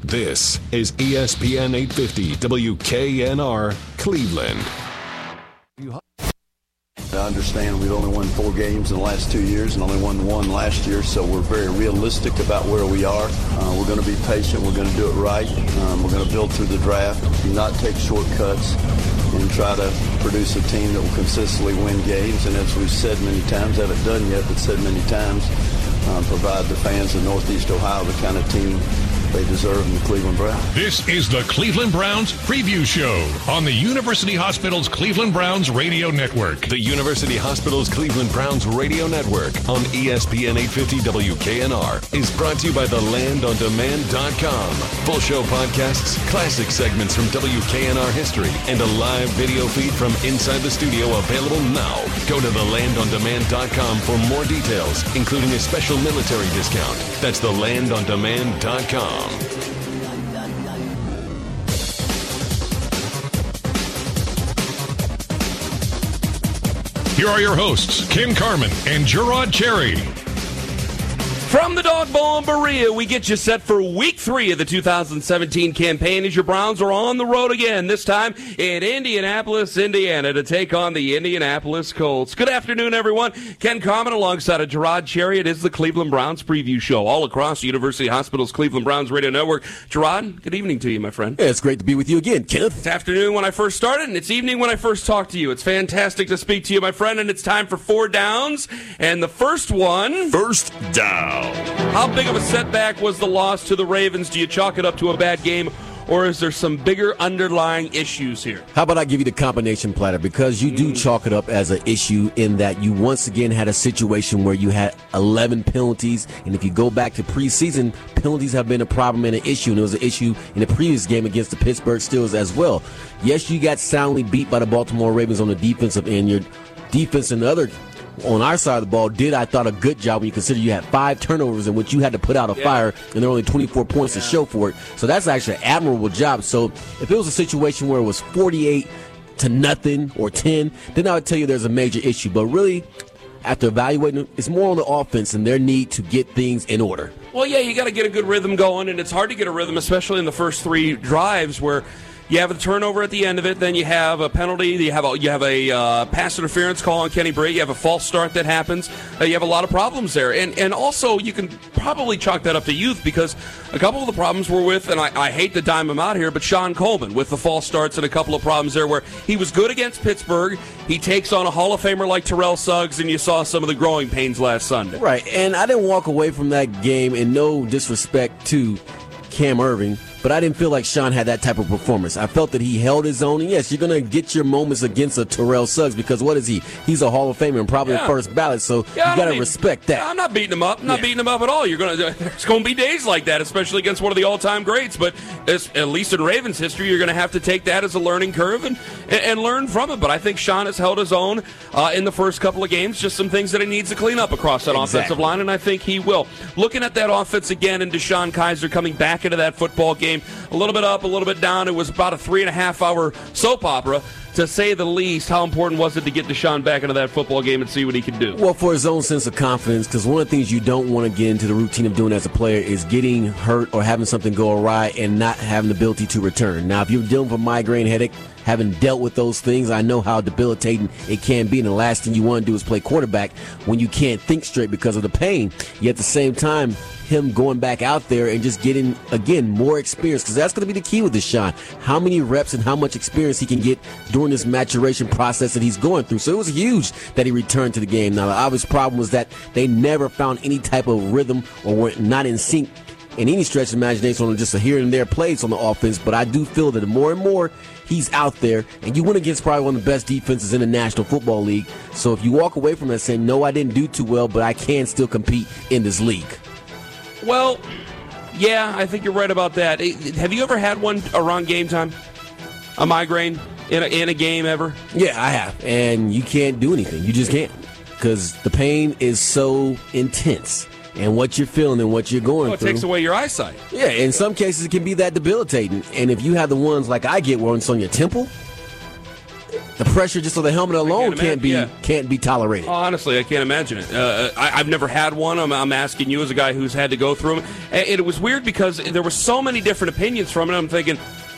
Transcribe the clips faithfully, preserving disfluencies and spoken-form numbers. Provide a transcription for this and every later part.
This is E S P N eight fifty W K N R Cleveland. I understand we've only won four games in the last two years and only won one last year, so we're very realistic about where we are. Uh, we're going to be patient. We're going to do it right. Um, we're going to build through the draft, do not take shortcuts, and try to produce a team that will consistently win games. And as we've said many times, haven't done yet, but said many times, um, provide the fans of Northeast Ohio the kind of team they deserve in the Cleveland Browns. This is the Cleveland Browns Preview Show on the University Hospitals Cleveland Browns Radio Network. The University Hospitals Cleveland Browns Radio Network on E S P N eight fifty W K N R is brought to you by the land on demand dot com. Full show podcasts, classic segments from W K N R history, and a live video feed from inside the studio available now. Go to the land on demand dot com for more details, including a special military discount. That's the land on demand dot com. Here are your hosts, Ken Carman and Gerard Cherry. From the Dog Bowl in Berea, we get you set for week three of the two thousand seventeen campaign as your Browns are on the road again, this time in Indianapolis, Indiana, to take on the Indianapolis Colts. Good afternoon, everyone. Ken Carman alongside of Gerard Cherry. It is the Cleveland Browns Preview Show all across University Hospitals Cleveland Browns Radio Network. Gerard, good evening to you, my friend. Yeah, it's great to be with you again, Kenneth. It's afternoon when I first started, and it's evening when I first talked to you. It's fantastic to speak to you, my friend, and it's time for four downs. And the first one... First down. How big of a setback was the loss to the Ravens? Do you chalk it up to a bad game, or is there some bigger underlying issues here? How about I give you the combination platter? Because you do chalk it up as an issue in that you once again had a situation where you had eleven penalties, and if you go back to preseason, penalties have been a problem and an issue, and it was an issue in the previous game against the Pittsburgh Steelers as well. Yes, you got soundly beat by the Baltimore Ravens on the defensive end. Your defense and the other on our side of the ball did, I thought, a good job when you consider you had five turnovers in which you had to put out a yeah. fire, and there were only twenty-four points yeah. to show for it. So that's actually an admirable job. So if it was a situation where it was forty-eight to nothing or ten, then I would tell you there's a major issue. But really, after evaluating it, it's more on the offense and their need to get things in order. Well, yeah, you got to get a good rhythm going, and it's hard to get a rhythm, especially in the first three drives where you have a turnover at the end of it, then you have a penalty, you have a, you have a uh, pass interference call on Kenny Bray, you have a false start that happens, uh, you have a lot of problems there. And and also, you can probably chalk that up to youth, because a couple of the problems were with, and I, I hate to dime him out here, but Sean Coleman with the false starts and a couple of problems there where he was good against Pittsburgh, he takes on a Hall of Famer like Terrell Suggs, and you saw some of the growing pains last Sunday. Right, and I didn't walk away from that game in no disrespect to Cam Irving, but I didn't feel like Sean had that type of performance. I felt that he held his own. And yes, you're going to get your moments against a Terrell Suggs, because what is he? He's a Hall of Famer and probably yeah. a first ballot, so yeah, you got to respect that. I'm not beating him up. I'm not yeah. beating him up at all. You're going to there's going to be days like that, especially against one of the all-time greats, but as, at least in Ravens history, you're going to have to take that as a learning curve and, and, and learn from it. But I think Sean has held his own uh, in the first couple of games, just some things that he needs to clean up across that exactly. offensive line, and I think he will. Looking at that offense again, and DeShone Kizer coming back into that football game, a little bit up, a little bit down. It was about a three and a half hour soap opera, to say the least. How important was it to get DeShone back into that football game and see what he could do? Well, for his own sense of confidence, because one of the things you don't want to get into the routine of doing as a player is getting hurt or having something go awry and not having the ability to return. Now, if you're dealing with a migraine headache, having dealt with those things, I know how debilitating it can be, and the last thing you want to do is play quarterback when you can't think straight because of the pain. Yet at the same time, him going back out there and just getting, again, more experience, because that's going to be the key with DeShone. How many reps and how much experience he can get during this maturation process that he's going through. So it was huge that he returned to the game. Now, the obvious problem was that they never found any type of rhythm or were not in sync in any stretch of imagination on just a here and there plays on the offense. But I do feel that more and more he's out there, and you win against probably one of the best defenses in the National Football League. So if you walk away from that saying, no, I didn't do too well, but I can still compete in this league. Well, yeah, I think you're right about that. Have you ever had one around game time? A migraine in a, in a game ever? Yeah, I have. And you can't do anything. You just can't, because the pain is so intense. And what you're feeling and what you're going well, it through. It takes away your eyesight. Yeah, in some cases it can be that debilitating. And if you have the ones like I get where it's on your temple, The pressure just on the helmet alone can't can't be imagine, yeah. can't be tolerated. Oh, honestly, I can't imagine it. Uh, I, I've never had one. I'm, I'm asking you as a guy who's had to go through them. And it was weird because there were so many different opinions from it. I'm thinking,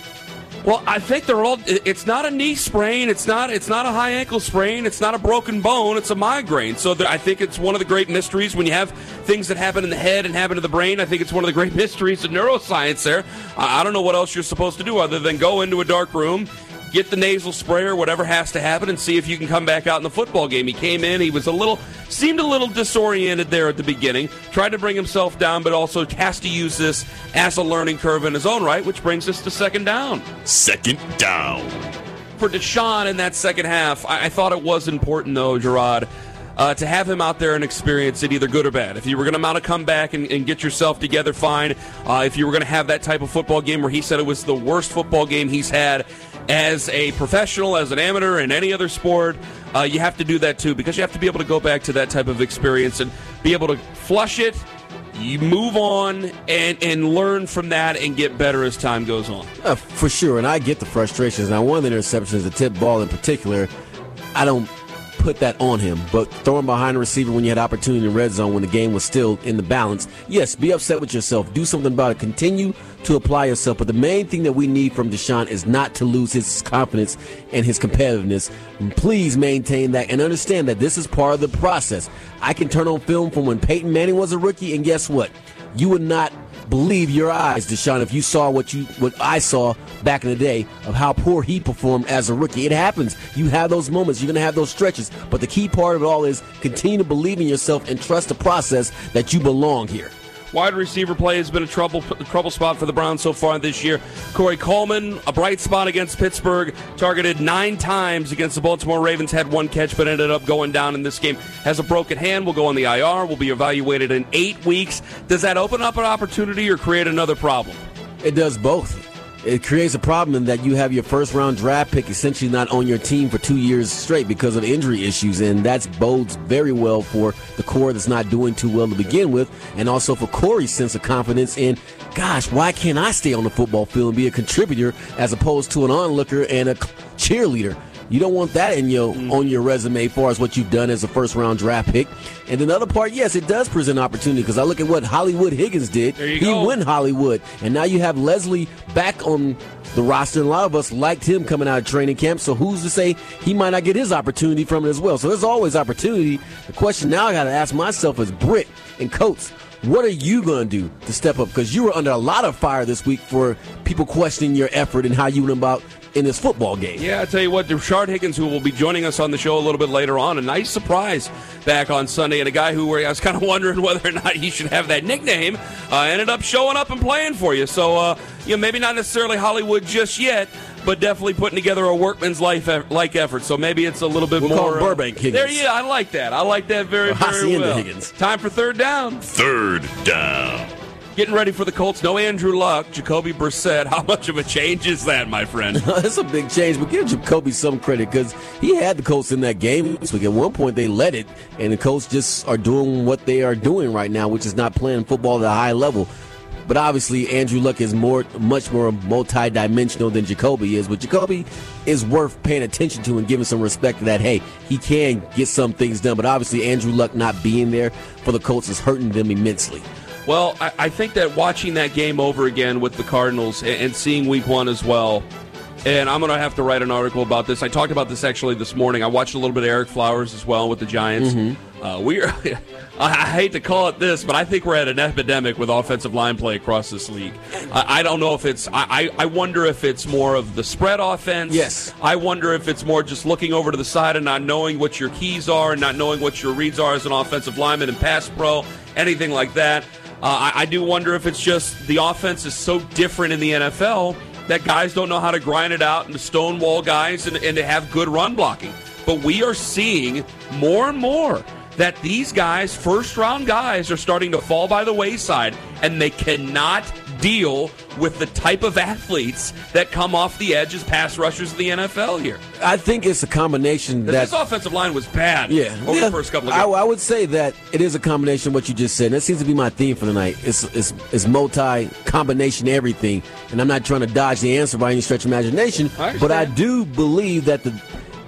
well, I think they're all. It's not a knee sprain. It's not. It's not a high ankle sprain. It's not a broken bone. It's a migraine. So there, I think it's one of the great mysteries when you have things that happen in the head and happen to the brain. I think it's one of the great mysteries of neuroscience. There, I, I don't know what else you're supposed to do other than go into a dark room, get the nasal spray or whatever has to happen, and see if you can come back out in the football game. He came in, he was a little, seemed a little disoriented there at the beginning, tried to bring himself down, but also has to use this as a learning curve in his own right, which brings us to second down. Second down. For Deshaun in that second half, I, I thought it was important, though, Gerard, Uh, to have him out there and experience it, either good or bad. If you were going to mount a comeback and, and get yourself together, fine. Uh, if you were going to have that type of football game where he said it was the worst football game he's had as a professional, as an amateur, in any other sport, uh, you have to do that too, because you have to be able to go back to that type of experience and be able to flush it, you move on, and, and learn from that and get better as time goes on. Uh, for sure, and I get the frustrations. Now, one of the interceptions, the tip ball in particular, I don't put that on him, but throwing behind the receiver when you had opportunity in the red zone when the game was still in the balance, yes, be upset with yourself, do something about it, continue to apply yourself, but the main thing that we need from Deshaun is not to lose his confidence and his competitiveness. And please maintain that and understand that this is part of the process. I can turn on film from when Peyton Manning was a rookie, and guess what? You would not believe your eyes, Deshaun, if you saw what you what I saw back in the day of how poor he performed as a rookie. It happens. You have those moments. You're going to have those stretches. But the key part of it all is continue to believe in yourself and trust the process that you belong here. Wide receiver play has been a trouble trouble spot for the Browns so far this year. Corey Coleman, a bright spot against Pittsburgh, targeted nine times against the Baltimore Ravens, had one catch but ended up going down in this game. Has a broken hand, will go on the I R, will be evaluated in eight weeks. Does that open up an opportunity or create another problem? It does both. It creates a problem in that you have your first-round draft pick essentially not on your team for two years straight because of injury issues, and that bodes very well for the core that's not doing too well to begin with, and also for Corey's sense of confidence in, gosh, why can't I stay on the football field and be a contributor as opposed to an onlooker and a cheerleader? You don't want that in your mm. on your resume as far as what you've done as a first-round draft pick. And another part, yes, it does present opportunity because I look at what Hollywood Higgins did. There you he go. went Hollywood. And now you have Leslie back on the roster, and a lot of us liked him coming out of training camp, so who's to say he might not get his opportunity from it as well? So there's always opportunity. The question now I got to ask myself is, Britt and Coates, what are you going to do to step up? Because you were under a lot of fire this week for people questioning your effort and how you went about in this football game. Yeah, I tell you what, Rashard Higgins, who will be joining us on the show a little bit later on, a nice surprise back on Sunday, and a guy who I was kind of wondering whether or not he should have that nickname, uh, ended up showing up and playing for you. So, uh, you know, maybe not necessarily Hollywood just yet, but definitely putting together a workman's life like effort. So maybe it's a little bit we'll more. Call him Burbank Higgins. There, yeah, I like that. I like that very, or very Hacienda well. Higgins. Time for third down. Third down. Getting ready for the Colts. No Andrew Luck, Jacoby Brissett. How much of a change is that, my friend? That's a big change, but give Jacoby some credit because he had the Colts in that game. So at one point they led it, and the Colts just are doing what they are doing right now, which is not playing football at a high level. But obviously Andrew Luck is more, much more multi-dimensional than Jacoby is. But Jacoby is worth paying attention to and giving some respect to that. Hey, he can get some things done, but obviously Andrew Luck not being there for the Colts is hurting them immensely. Well, I, I think that watching that game over again with the Cardinals and, and seeing week one as well, and I'm going to have to write an article about this. I talked about this actually this morning. I watched a little bit of Eric Flowers as well with the Giants. Mm-hmm. Uh, we are, I hate to call it this, but I think we're at an epidemic with offensive line play across this league. I, I don't know if it's, I, I wonder if it's more of the spread offense. Yes. I wonder if it's more just looking over to the side and not knowing what your keys are and not knowing what your reads are as an offensive lineman and pass pro, anything like that. Uh, I, I do wonder if it's just the offense is so different in the N F L that guys don't know how to grind it out and to stonewall guys and, and to have good run blocking. But we are seeing more and more that these guys, first-round guys, are starting to fall by the wayside, and they cannot deal with the type of athletes that come off the edge as pass rushers in the N F L here. I think it's a combination that this offensive line was bad yeah, over yeah, the first couple of games. I, I would say that it is a combination of what you just said. And that seems to be my theme for tonight. It's, it's, it's multi-combination everything. And I'm not trying to dodge the answer by any stretch of imagination, I but I do believe that the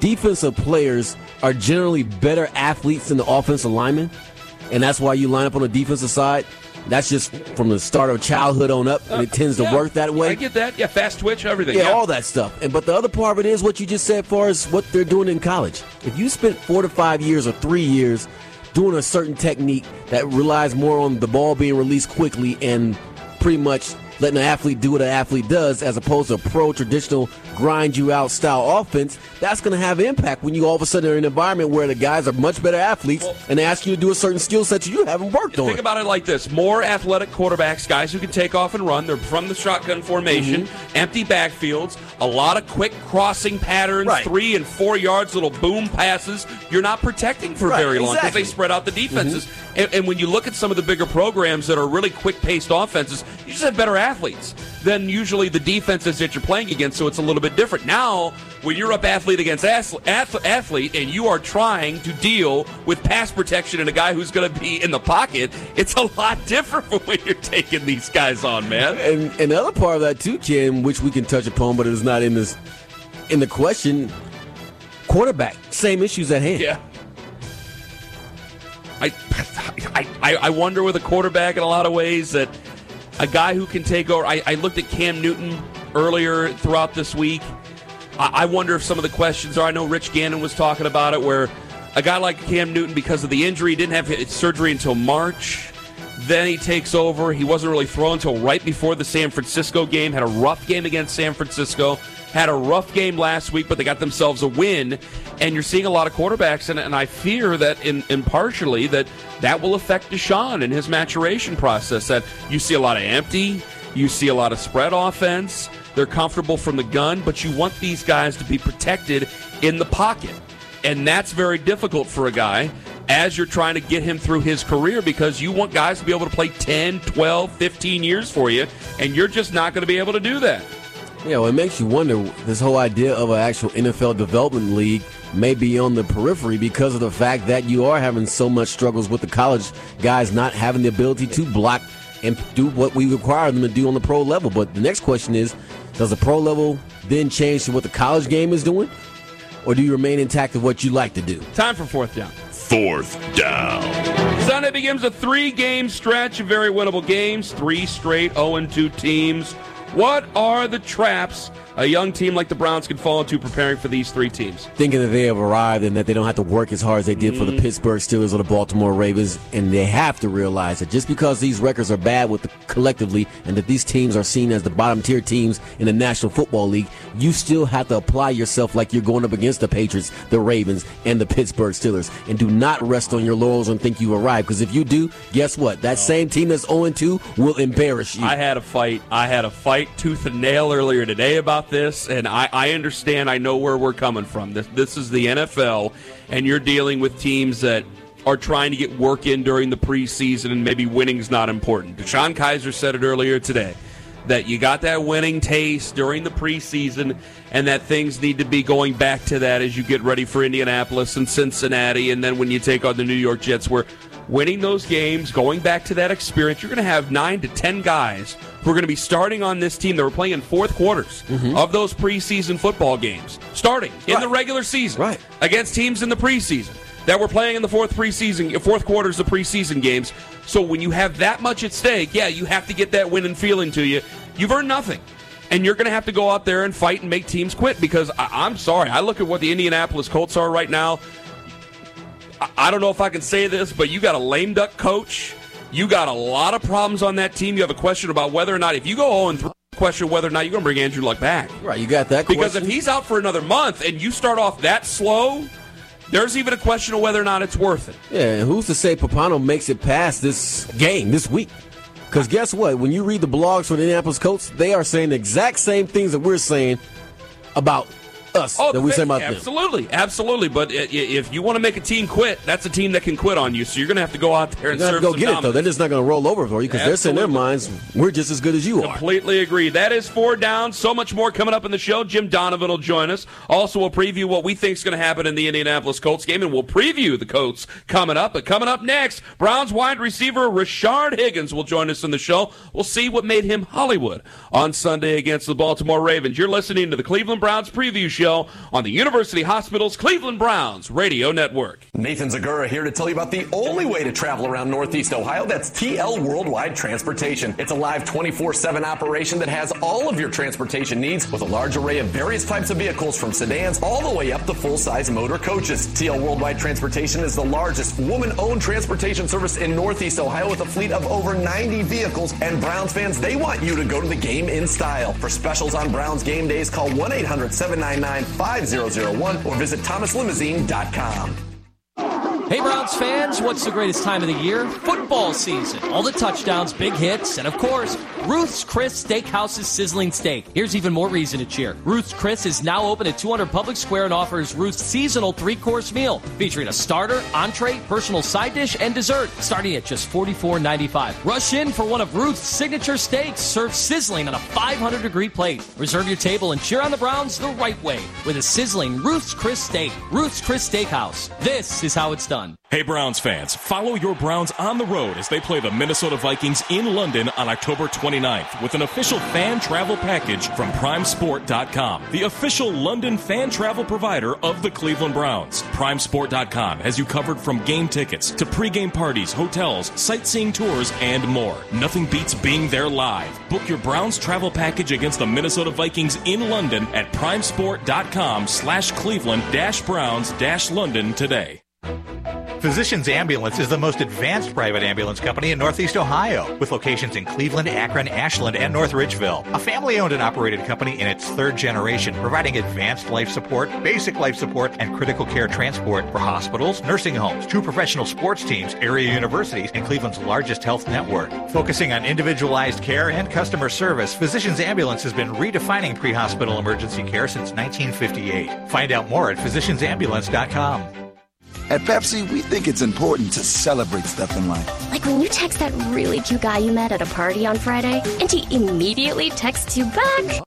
defensive players are generally better athletes than the offensive linemen, and that's why you line up on the defensive side. That's just from the start of childhood on up, and it tends to yeah, work that way. I get that. Yeah, fast twitch, everything. Yeah, yeah, all that stuff. And but the other part of it is what you just said as far as what they're doing in college. If you spent four to five years or three years doing a certain technique that relies more on the ball being released quickly and pretty much letting an athlete do what an athlete does as opposed to a pro traditional grind you out style offense, that's going to have impact when you all of a sudden are in an environment where the guys are much better athletes well, and they ask you to do a certain skill set you haven't worked think on. Think about it like this. More athletic quarterbacks, guys who can take off and run. They're from the shotgun formation, mm-hmm. empty backfields, a lot of quick crossing patterns, right. three and four yards, little boom passes. You're not protecting for right, very long because exactly. they spread out the defenses. Mm-hmm. And, and when you look at some of the bigger programs that are really quick-paced offenses, you just have better athletes than usually the defenses that you're playing against, so it's a little bit different. Now, when you're up athlete against athlete and you are trying to deal with pass protection and a guy who's going to be in the pocket, it's a lot different from when you're taking these guys on, man. And, and the other part of that, too, Ken, which we can touch upon, but it is not in this in the question, quarterback, same issues at hand. Yeah. I, I, I wonder with a quarterback in a lot of ways that a guy who can take over. I, I looked at Cam Newton earlier throughout this week. I, I wonder if some of the questions are, I know Rich Gannon was talking about it, where a guy like Cam Newton, because of the injury, didn't have surgery until March. Then he takes over. He wasn't really thrown until right before the San Francisco game. Had a rough game against San Francisco. Had a rough game last week, but they got themselves a win. And you're seeing a lot of quarterbacks, and, and I fear that, in, in partially, that that will affect Deshaun in his maturation process. That you see a lot of empty, you see a lot of spread offense. They're comfortable from the gun, but you want these guys to be protected in the pocket. And that's very difficult for a guy as you're trying to get him through his career, because you want guys to be able to play ten, twelve, fifteen years for you, and you're just not going to be able to do that. Yeah, well, it makes you wonder, this whole idea of an actual N F L development league may be on the periphery because of the fact that you are having so much struggles with the college guys not having the ability to block and do what we require them to do on the pro level. But the next question is, does the pro level then change to what the college game is doing? Or do you remain intact with what you like to do? Time for fourth down. Fourth down. Sunday begins a three-game stretch of very winnable games. Three straight oh and two teams. What are the traps a young team like the Browns can fall into preparing for these three teams? Thinking that they have arrived and that they don't have to work as hard as they did mm. for the Pittsburgh Steelers or the Baltimore Ravens, and they have to realize that just because these records are bad with the, collectively and that these teams are seen as the bottom-tier teams in the National Football League, you still have to apply yourself like you're going up against the Patriots, the Ravens, and the Pittsburgh Steelers, and do not rest on your laurels and think you arrived, because if you do, guess what? That same team that's oh and two will embarrass you. I had a fight. I had a fight tooth and nail earlier today about this, and I, I understand. I know where we're coming from. This, this is the N F L, and you're dealing with teams that are trying to get work in during the preseason, and maybe winning's not important. Deshaun Kaiser said it earlier today, that you got that winning taste during the preseason, and that things need to be going back to that as you get ready for Indianapolis and Cincinnati, and then when you take on the New York Jets, where winning those games, going back to that experience, you're going to have nine to ten guys who are going to be starting on this team that were playing in fourth quarters mm-hmm. of those preseason football games, starting in right. the regular season right. against teams in the preseason that were playing in the fourth preseason, fourth quarters of preseason games. So when you have that much at stake, yeah, you have to get that winning feeling to you. You've earned nothing. And you're going to have to go out there and fight and make teams quit, because I- I'm sorry, I look at what the Indianapolis Colts are right now. I-, I don't know if I can say this, but you got a lame duck coach. You got a lot of problems on that team. You have a question about whether or not, if you go oh and three, question whether or not you're going to bring Andrew Luck back. Right, you got that Because question. if he's out for another month and you start off that slow, there's even a question of whether or not it's worth it. Yeah, and who's to say Papano makes it past this game this week? Because guess what? When you read the blogs for the Indianapolis Colts, they are saying the exact same things that we're saying about us, oh, that we say about absolutely, them. Absolutely, absolutely. But if you want to make a team quit, that's a team that can quit on you. So you're going to have to go out there and you're serve go some get dominance. it, though. They're just not going to roll over for you, because they're saying in their minds, we're just as good as you are. Completely agree. That is four down. So much more coming up in the show. Jim Donovan will join us. Also, we'll preview what we think is going to happen in the Indianapolis Colts game, and we'll preview the Colts coming up. But coming up next, Browns wide receiver Rashard Higgins will join us in the show. We'll see what made him Hollywood on Sunday against the Baltimore Ravens. You're listening to the Cleveland Browns preview show Show on the University Hospitals Cleveland Browns Radio Network. Nathan Zagura here to tell you about the only way to travel around Northeast Ohio. That's T L Worldwide Transportation. It's a live twenty-four seven operation that has all of your transportation needs with a large array of various types of vehicles from sedans all the way up to full-size motor coaches. T L Worldwide Transportation is the largest woman-owned transportation service in Northeast Ohio with a fleet of over ninety vehicles. And Browns fans, they want you to go to the game in style. For specials on Browns game days, call one eight hundred seven nine nine five zero zero one or visit thomas limousine dot com. Hey Browns fans, what's the greatest time of the year? Football season. All the touchdowns, big hits, and of course, Ruth's Chris Steakhouse's sizzling steak. Here's even more reason to cheer. Ruth's Chris is now open at two hundred Public Square and offers Ruth's seasonal three-course meal featuring a starter, entree, personal side dish, and dessert starting at just forty-four ninety-five. Rush in for one of Ruth's signature steaks served sizzling on a five hundred degree plate. Reserve your table and cheer on the Browns the right way with a sizzling Ruth's Chris steak. Ruth's Chris Steakhouse. This is how it's done. Hey Browns fans, follow your Browns on the road as they play the Minnesota Vikings in London on October twenty-ninth with an official fan travel package from prime sport dot com, the official London fan travel provider of the Cleveland Browns. prime sport dot com has you covered from game tickets to pregame parties, hotels, sightseeing tours, and more. Nothing beats being there live. Book your Browns travel package against the Minnesota Vikings in London at prime sport dot com slash Cleveland dash Browns dash London today. Physicians Ambulance is the most advanced private ambulance company in Northeast Ohio, with locations in Cleveland, Akron, Ashland, and North Ridgeville. A family-owned and operated company in its third generation, providing advanced life support, basic life support, and critical care transport for hospitals, nursing homes, two professional sports teams, area universities, and Cleveland's largest health network. Focusing on individualized care and customer service, Physicians Ambulance has been redefining pre-hospital emergency care since nineteen fifty-eight. Find out more at physicians ambulance dot com. At Pepsi, we think it's important to celebrate stuff in life. Like when you text that really cute guy you met at a party on Friday, and he immediately texts you back.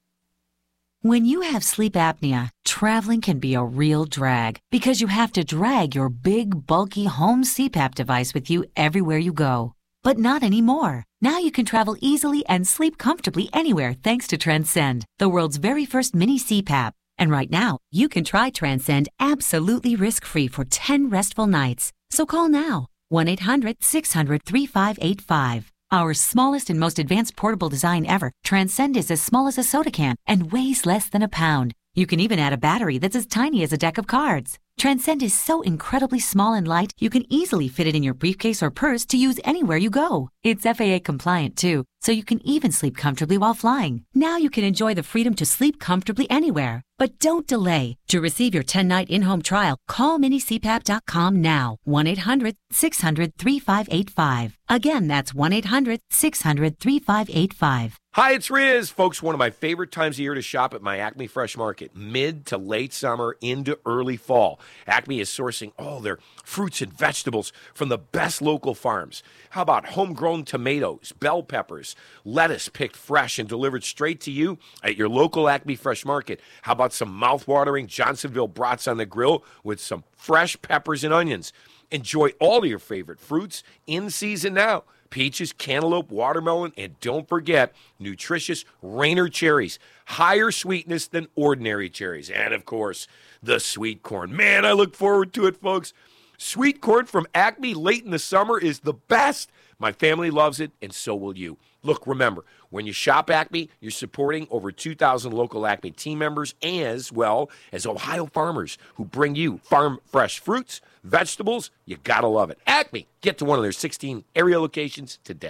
When you have sleep apnea, traveling can be a real drag because you have to drag your big, bulky home C PAP device with you everywhere you go. But not anymore. Now you can travel easily and sleep comfortably anywhere thanks to Transcend, the world's very first mini C PAP. And right now, you can try Transcend absolutely risk-free for ten restful nights. So call now, one eight hundred six hundred three five eight five. Our smallest and most advanced portable design ever, Transcend is as small as a soda can and weighs less than a pound. You can even add a battery that's as tiny as a deck of cards. Transcend is so incredibly small and light, you can easily fit it in your briefcase or purse to use anywhere you go. It's F A A compliant too, so you can even sleep comfortably while flying. Now you can enjoy the freedom to sleep comfortably anywhere. But don't delay. To receive your ten-night in-home trial, call mini c pap dot com now. one eight hundred six hundred three five eight five. Again, that's one eight hundred six hundred three five eight five. Hi, it's Riz. Folks, one of my favorite times of year to shop at my Acme Fresh Market, mid to late summer into early fall. Acme is sourcing all their fruits and vegetables from the best local farms. How about homegrown tomatoes, bell peppers, lettuce picked fresh and delivered straight to you at your local Acme Fresh Market? How about some mouth-watering Johnsonville brats on the grill with some fresh peppers and onions? Enjoy all of your favorite fruits in season now. Peaches, cantaloupe, watermelon, and don't forget nutritious Rainer cherries. Higher sweetness than ordinary cherries. And, of course, the sweet corn. Man, I look forward to it, folks. Sweet corn from Acme late in the summer is the best. My family loves it, and so will you. Look, remember, when you shop Acme, you're supporting over two thousand local Acme team members as well as Ohio farmers who bring you farm fresh fruits, vegetables. You gotta love it. Acme, get to one of their sixteen area locations today.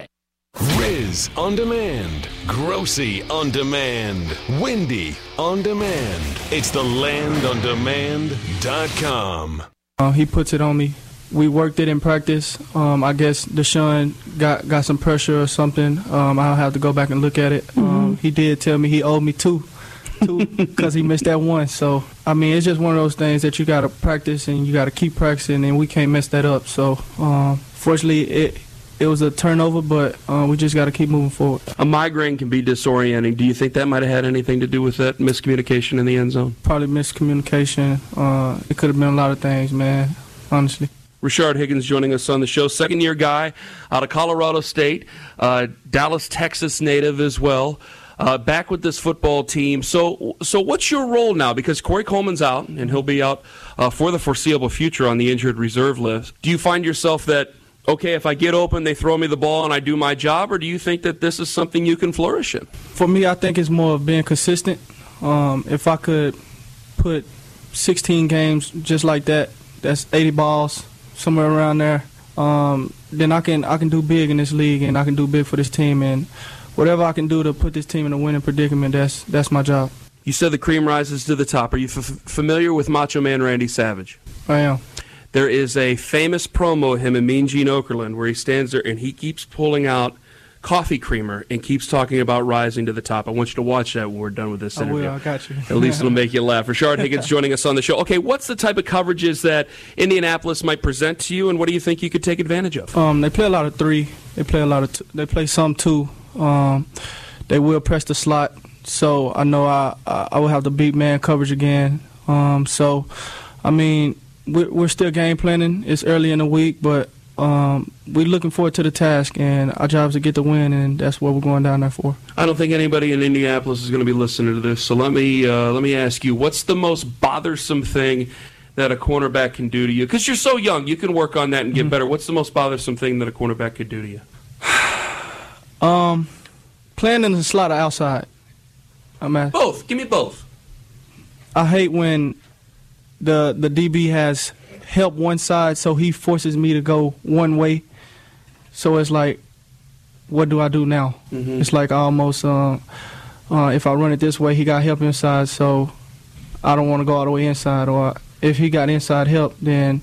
Riz on demand, Grossy on demand, Windy on demand. It's the land on demand dot com. Uh, he puts it on me. We worked it in practice. Um, I guess Deshaun got, got some pressure or something. Um, I'll have to go back and look at it. Mm-hmm. Um, he did tell me he owed me two, two because he missed that one. So, I mean, it's just one of those things that you got to practice and you got to keep practicing, and we can't mess that up. So, um, fortunately, it it was a turnover, but uh, we just got to keep moving forward. A migraine can be disorienting. Do you think that might have had anything to do with that miscommunication in the end zone? Probably miscommunication. Uh, it could have been a lot of things, man, honestly. Rashard Higgins joining us on the show, second-year guy out of Colorado State, uh, Dallas, Texas native as well. uh, back with this football team. So, so what's your role now? Because Corey Coleman's out, and he'll be out uh, for the foreseeable future on the injured reserve list. Do you find yourself that, okay, if I get open, they throw me the ball and I do my job, or do you think that this is something you can flourish in? For me, I think it's more of being consistent. Um, if I could put sixteen games just like that, that's eighty balls, somewhere around there, um, then I can I can do big in this league, and I can do big for this team, and whatever I can do to put this team in a winning predicament, that's that's my job. You said the cream rises to the top. Are you f- familiar with Macho Man Randy Savage? I am. There is a famous promo of him and Mean Gene Okerlund where he stands there and he keeps pulling out coffee creamer and keeps talking about rising to the top. I want you to watch that when we're done with this interview. I will. I got you. At least it'll make you laugh. Rashard Higgins joining us on the show. Okay, what's the type of coverages that Indianapolis might present to you, and what do you think you could take advantage of? Um, they play a lot of three. They play a lot of. T- they play some two. Um, they will press the slot, so I know I I, I will have to beat man coverage again. Um, so, I mean, we're, we're still game planning. It's early in the week, but. Um, we're looking forward to the task, and our job is to get the win, and that's what we're going down there for. I don't think anybody in Indianapolis is going to be listening to this, so let me uh, let me ask you, what's the most bothersome thing that a cornerback can do to you? Because you're so young, you can work on that and get mm-hmm. better. What's the most bothersome thing that a cornerback could do to you? um, playing in the slot or outside. I'm at both. Give me both. I hate when the the D B has help one side, so he forces me to go one way. So it's like, what do I do now? Mm-hmm. It's like almost, uh, uh, if I run it this way, he got help inside, so I don't want to go all the way inside. Or if he got inside help, then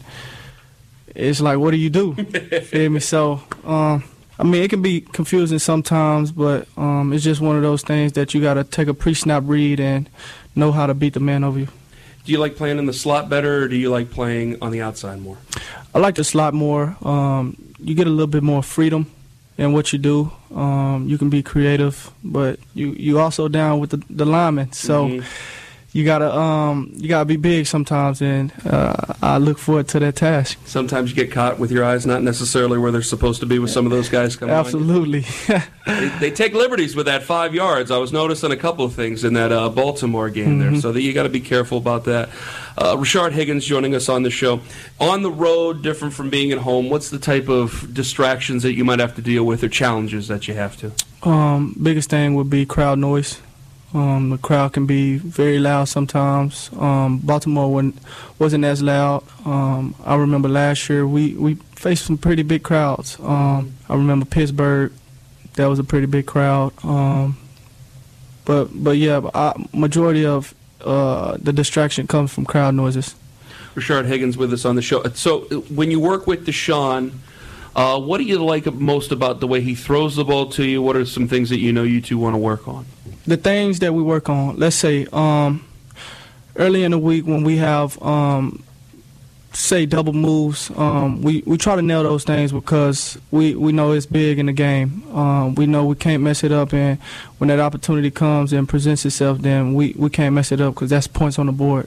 it's like, what do you do? Feel me? So, um, I mean, it can be confusing sometimes, but um, it's just one of those things that you got to take a pre-snap read and know how to beat the man over you. Do you like playing in the slot better, or do you like playing on the outside more? I like the slot more. Um, you get a little bit more freedom in what you do. Um, you can be creative, but you you also down with the, the linemen. So mm-hmm. you gotta um, you gotta be big sometimes, and uh, I look forward to that task. Sometimes you get caught with your eyes not necessarily where they're supposed to be with some of those guys coming. Absolutely. they, they take liberties with that five yards. I was noticing a couple of things in that uh, Baltimore game mm-hmm. there, so that you got to be careful about that. Uh, Rashard Higgins joining us on the show. On the road, different from being at home, what's the type of distractions that you might have to deal with or challenges that you have to? Um, biggest thing would be crowd noise. Um, the crowd can be very loud sometimes. Um, Baltimore wasn't, wasn't as loud. Um, I remember last year we, we faced some pretty big crowds. Um, I remember Pittsburgh. That was a pretty big crowd. Um, but but yeah, I, majority of uh, the distraction comes from crowd noises. Rashard Higgins with us on the show. So when you work with Deshaun, uh, what do you like most about the way he throws the ball to you? What are some things that you know you two want to work on? The things that we work on, let's say um, early in the week when we have, um, say, double moves, um, we, we try to nail those things because we, we know it's big in the game. Um, we know we can't mess it up, and when that opportunity comes and presents itself, then we, we can't mess it up because that's points on the board.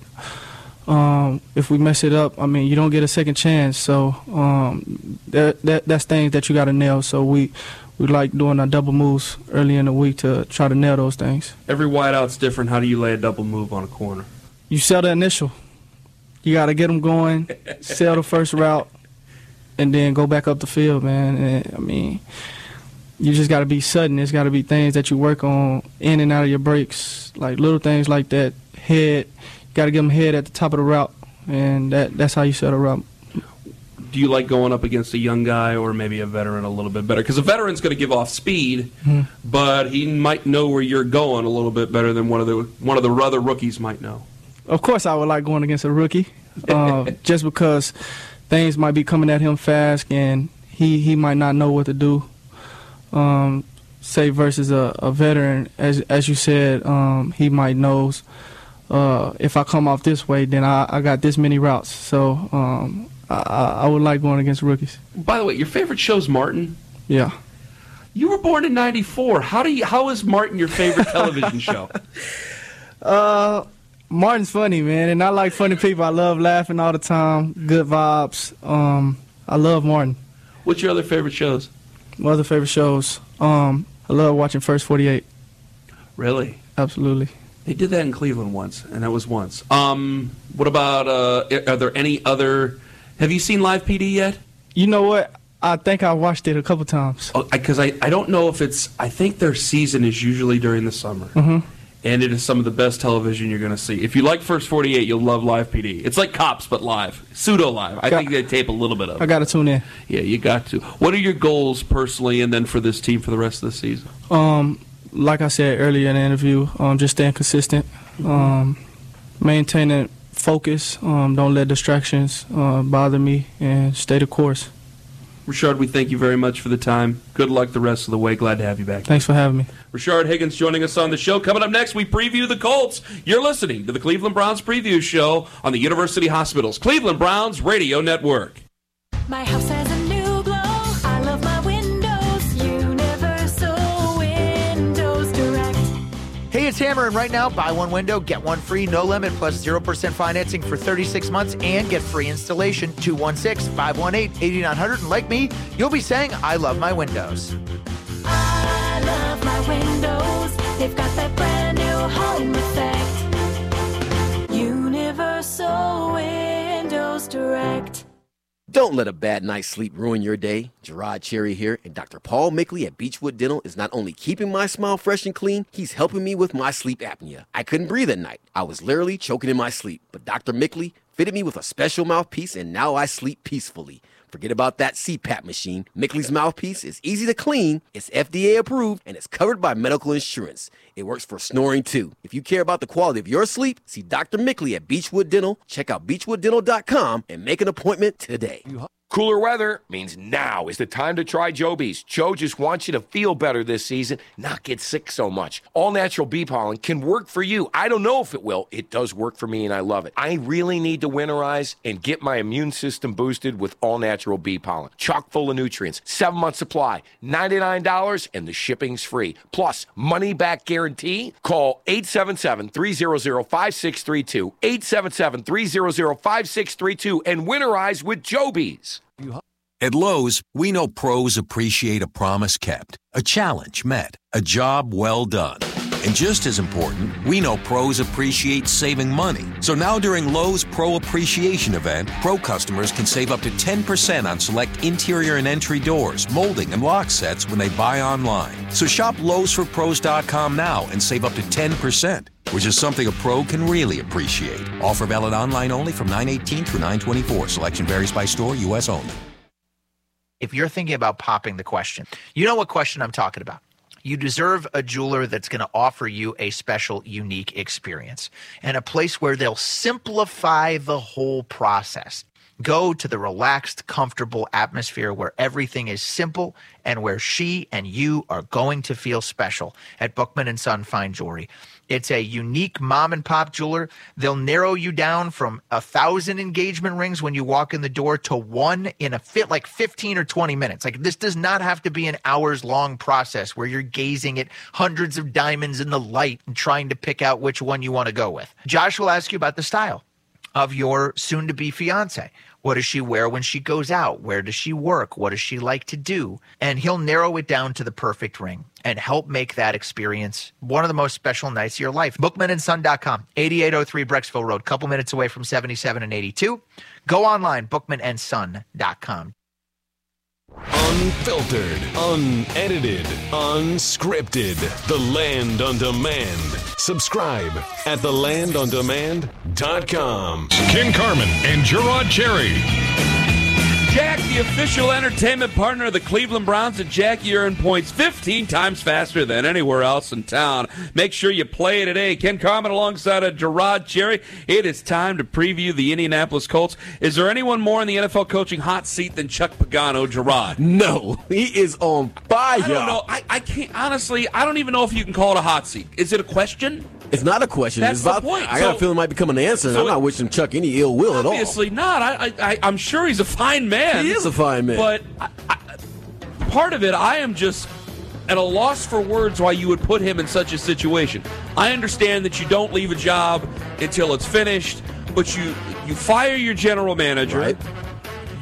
Um, if we mess it up, I mean, you don't get a second chance. So um, that, that that's things that you got to nail. So we we like doing our double moves early in the week to try to nail those things. Every wideout's different. How do you lay a double move on a corner? You sell the initial. You got to get them going, sell the first route, and then go back up the field, man. And, I mean, you just got to be sudden. It's got to be things that you work on in and out of your breaks, like little things like that. Head. Got to get them head at the top of the route, and that that's how you set a route. Do you like going up against a young guy or maybe a veteran a little bit better? Because a veteran's going to give off speed, mm-hmm. but he might know where you're going a little bit better than one of the one of the other rookies might know. Of course, I would like going against a rookie, uh, just because things might be coming at him fast, and he, he might not know what to do. Um, say versus a, a veteran, as as you said, um, he might knows. Uh, if I come off this way, then I, I got this many routes. So um, I, I would like going against rookies. By the way, your favorite show's Martin? Yeah. You were born in ninety-four. How do you? How is Martin your favorite television show? Uh, Martin's funny, man, and I like funny people. I love laughing all the time. Good vibes. Um, I love Martin. What's your other favorite shows? My other favorite shows? Um, I love watching First forty-eight. Really? Absolutely. They did that in Cleveland once, and that was once. Um, what about, uh, are there any other, have you seen Live P D yet? You know what? I think I watched it a couple times. Because oh, I, I, I don't know if it's, I think their season is usually during the summer. Mm-hmm. And it is some of the best television you're going to see. If you like First forty-eight, you'll love Live P D. It's like Cops, but live. Pseudo-live. I got, think they tape a little bit of it. I got to tune in. Yeah, you got to. What are your goals personally and then for this team for the rest of the season? Um, like I said earlier in the interview, um, just staying consistent, um, maintaining focus, um, don't let distractions uh, bother me, and stay the course. Rashard, we thank you very much for the time. Good luck the rest of the way. Glad to have you back. Thanks for having me. Rashard Higgins joining us on the show. Coming up next, we preview the Colts. You're listening to the Cleveland Browns Preview Show on the University Hospitals Cleveland Browns Radio Network. My house has a new glow. I love my windows. Universal Windows Direct. Hey, it's Hammer, and right now, buy one window, get one free, no limit, plus zero percent financing for thirty-six months and get free installation. two one six, five one eight, eight nine zero zero. And like me, you'll be saying, I love my windows. I love my windows. They've got that brand new home effect. Universal Windows Direct. Don't let a bad night's sleep ruin your day. Gerard Cherry here, and Doctor Paul Mickley at Beechwood Dental is not only keeping my smile fresh and clean, he's helping me with my sleep apnea. I couldn't breathe at night. I was literally choking in my sleep, but Doctor Mickley fitted me with a special mouthpiece, and now I sleep peacefully. Forget about that C PAP machine. Mickley's mouthpiece is easy to clean, it's F D A approved, and it's covered by medical insurance. It works for snoring too. If you care about the quality of your sleep, see Doctor Mickley at Beechwood Dental. Check out beechwood dental dot com and make an appointment today. Cooler weather means now is the time to try Joby's. Joe just wants you to feel better this season, not get sick so much. All natural bee pollen can work for you. I don't know if it will. It does work for me, and I love it. I really need to winterize and get my immune system boosted with all natural bee pollen. Chock full of nutrients, seven month supply, ninety-nine dollars, and the shipping's free. Plus, money back guarantee. Call eight seven seven, three zero zero, five six three two, eight seven seven, three zero zero, five six three two, and winterize with Joby's. At Lowe's, we know pros appreciate a promise kept, a challenge met, a job well done. And just as important, we know pros appreciate saving money. So now during Lowe's Pro Appreciation Event, Pro customers can save up to ten percent on select interior and entry doors, molding, and lock sets when they buy online. So shop Lowe's For Pros dot com now and save up to ten percent, which is something a pro can really appreciate. Offer valid online only from nine eighteen through nine twenty-four. Selection varies by store, U S only. If you're thinking about popping the question, you know what question I'm talking about. You deserve a jeweler that's going to offer you a special, unique experience and a place where they'll simplify the whole process. Go to the relaxed, comfortable atmosphere where everything is simple and where she and you are going to feel special at Bookman and Son Fine Jewelry. It's a unique mom and pop jeweler. They'll narrow you down from a thousand engagement rings when you walk in the door to one in a fit like fifteen or twenty minutes. Like, this does not have to be an hours long process where you're gazing at hundreds of diamonds in the light and trying to pick out which one you want to go with. Josh will ask you about the style of your soon to be fiance. What does she wear when she goes out? Where does she work? What does she like to do? And he'll narrow it down to the perfect ring and help make that experience one of the most special nights of your life. bookman and son dot com, eighty-eight oh three Brecksville Road, couple minutes away from seventy-seven and eighty-two. Go online, bookman and son dot com. Unfiltered, unedited, unscripted. The Land on Demand. Subscribe at the land on demand dot com. Ken Carman and Gerard Cherry. Jack, the official entertainment partner of the Cleveland Browns, and Jack, you earn points fifteen times faster than anywhere else in town. Make sure you play today. Ken Carman alongside of Gerard Cherry. It is time to preview the Indianapolis Colts. Is there anyone more in the N F L coaching hot seat than Chuck Pagano, Gerard? No, he is on fire. I don't know. I, I can't, honestly, I don't even know if you can call it a hot seat. Is it a question? It's not a question. That's it's about, the point. I so, got a feeling it might become an answer. So I'm not wishing Chuck any ill will at all. Obviously not. I, I, I'm sure he's a fine man. He is a fine man. But I, I, part of it, I am just at a loss for words why you would put him in such a situation. I understand that you don't leave a job until it's finished, but you, you fire your general manager. Right.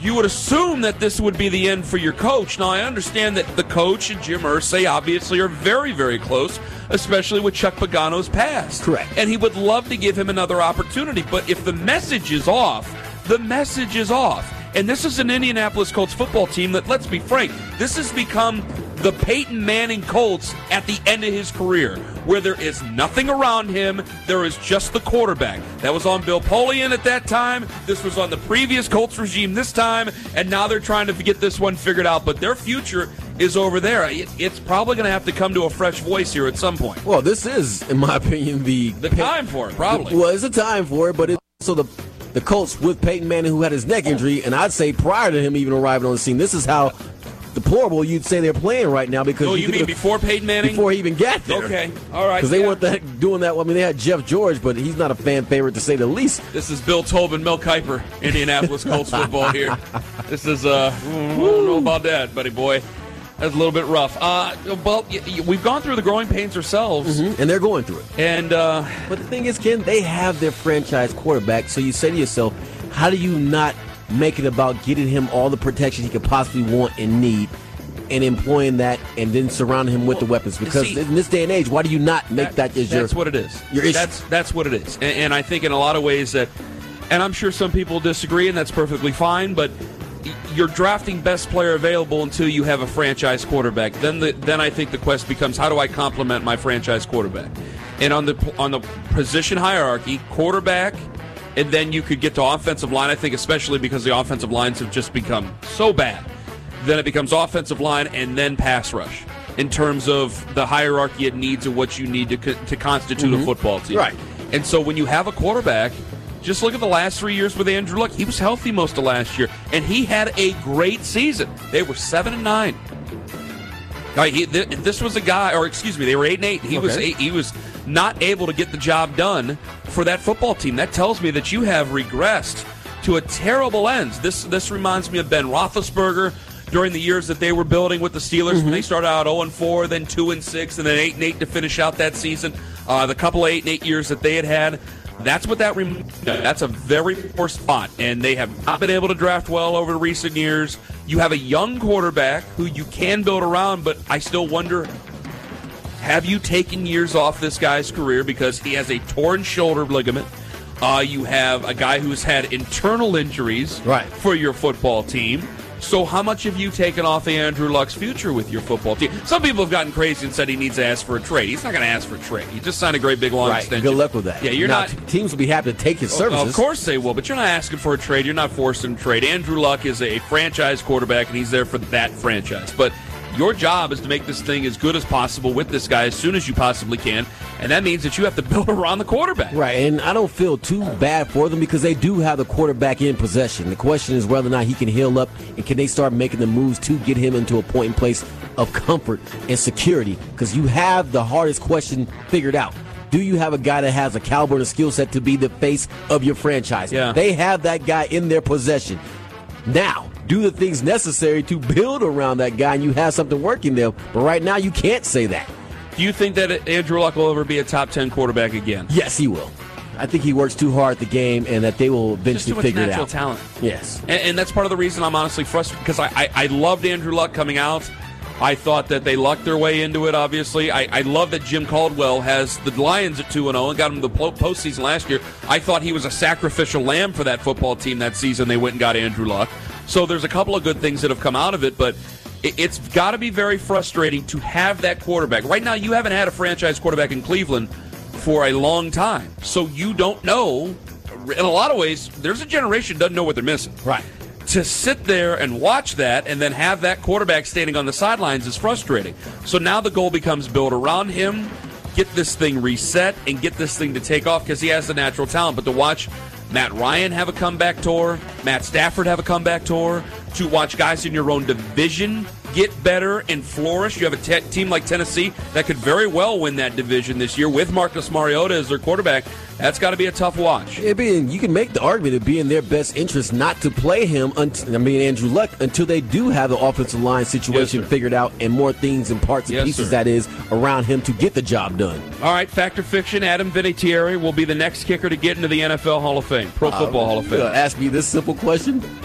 you would assume that this would be the end for your coach. Now, I understand that the coach and Jim Irsay obviously are very, very close, especially with Chuck Pagano's past. Correct. And he would love to give him another opportunity. But if the message is off, the message is off. And this is an Indianapolis Colts football team that, let's be frank, this has become the Peyton Manning Colts at the end of his career, where there is nothing around him. There is just the quarterback. That was on Bill Polian at that time. This was on the previous Colts regime this time. And now they're trying to get this one figured out. But their future is over there. It, it's probably going to have to come to a fresh voice here at some point. Well, this is, in my opinion, the... The time for it, probably. Well, it's a time for it, but it's also the... The Colts with Peyton Manning, who had his neck injury, and I'd say prior to him even arriving on the scene, this is how deplorable you'd say they're playing right now. Because oh, you, you mean before Peyton Manning? Before he even got there. Okay, all right. Because they yeah. weren't that, doing that. I mean, they had Jeff George, but he's not a fan favorite to say the least. This is Bill Tobin, Mel Kiper, Indianapolis Colts football here. This is, uh, I don't know about that, buddy boy. That's a little bit rough. Uh, well, y- y- we've gone through the growing pains ourselves. Mm-hmm. And they're going through it. And uh, But the thing is, Ken, they have their franchise quarterback, so you say to yourself, how do you not make it about getting him all the protection he could possibly want and need and employing that and then surrounding him with well, the weapons? Because see, in this day and age, why do you not make that, that as your That's what it is. Your issue? That's, that's what it is. And, and I think in a lot of ways that, and I'm sure some people disagree, and that's perfectly fine, but you're drafting best player available until you have a franchise quarterback. Then the, then I think the quest becomes, how do I complement my franchise quarterback? And on the on the position hierarchy, quarterback, and then you could get to offensive line, I think, especially because the offensive lines have just become so bad. Then it becomes offensive line and then pass rush in terms of the hierarchy it needs and what you need to co- to constitute mm-hmm. a football team. Right. And so when you have a quarterback, just look at the last three years with Andrew Luck. He was healthy most of last year, and he had a great season. They were seven and nine. Right, he, th- this was a guy, or excuse me, they were eight and eight. He okay. was eight, he was not able to get the job done for that football team. That tells me that you have regressed to a terrible end. This this reminds me of Ben Roethlisberger during the years that they were building with the Steelers. Mm-hmm. When they started out oh and four, then two and six, and then eight and eight to finish out that season. Uh, the couple of eight and eight years that they had had. That's what that rem- that's a very poor spot, and they have not been able to draft well over recent years. You have a young quarterback who you can build around, but I still wonder, have you taken years off this guy's career because he has a torn shoulder ligament? Uh, you have a guy who's had internal injuries right. for your football team. So how much have you taken off Andrew Luck's future with your football team? Some people have gotten crazy and said he needs to ask for a trade. He's not going to ask for a trade. He just signed a great big long right. extension. Good luck with that. Yeah, you're now, not. T- teams will be happy to take his services. Of course they will, but you're not asking for a trade. You're not forcing him to trade. Andrew Luck is a franchise quarterback, and he's there for that franchise. But your job is to make this thing as good as possible with this guy as soon as you possibly can, and that means that you have to build around the quarterback. Right, and I don't feel too bad for them because they do have the quarterback in possession. The question is whether or not he can heal up, and can they start making the moves to get him into a point and place of comfort and security, because you have the hardest question figured out. Do you have a guy that has a caliber and a skill set to be the face of your franchise? Yeah. They have that guy in their possession. Now, do the things necessary to build around that guy, and you have something working there. But right now, you can't say that. Do you think that Andrew Luck will ever be a top ten quarterback again? Yes, he will. I think he works too hard at the game, and that they will eventually figure it out. Just too much natural talent. Yes. And, and that's part of the reason I'm honestly frustrated, because I, I, I loved Andrew Luck coming out. I thought that they lucked their way into it, obviously. I, I love that Jim Caldwell has the Lions at two and oh and got them to the postseason last year. I thought he was a sacrificial lamb for that football team that season. They went and got Andrew Luck. So there's a couple of good things that have come out of it, but it, it's got to be very frustrating to have that quarterback. Right now, you haven't had a franchise quarterback in Cleveland for a long time. So you don't know. In a lot of ways, there's a generation that doesn't know what they're missing. Right. To sit there and watch that and then have that quarterback standing on the sidelines is frustrating. So now the goal becomes build around him, get this thing reset, and get this thing to take off because he has the natural talent. But to watch Matt Ryan have a comeback tour, Matt Stafford have a comeback tour, to watch guys in your own division get better and flourish. You have a te- team like Tennessee that could very well win that division this year with Marcus Mariota as their quarterback. That's got to be a tough watch. It being, you can make the argument it'd be in their best interest not to play him, until, I mean Andrew Luck, until they do have the offensive line situation yes, figured out and more things and parts and yes, pieces sir. that is around him to get the job done. All right, Fact or Fiction, Adam Vinatieri will be the next kicker to get into the N F L Hall of Fame, Pro Football uh, Hall of Fame. Uh, ask me this simple question. Fact.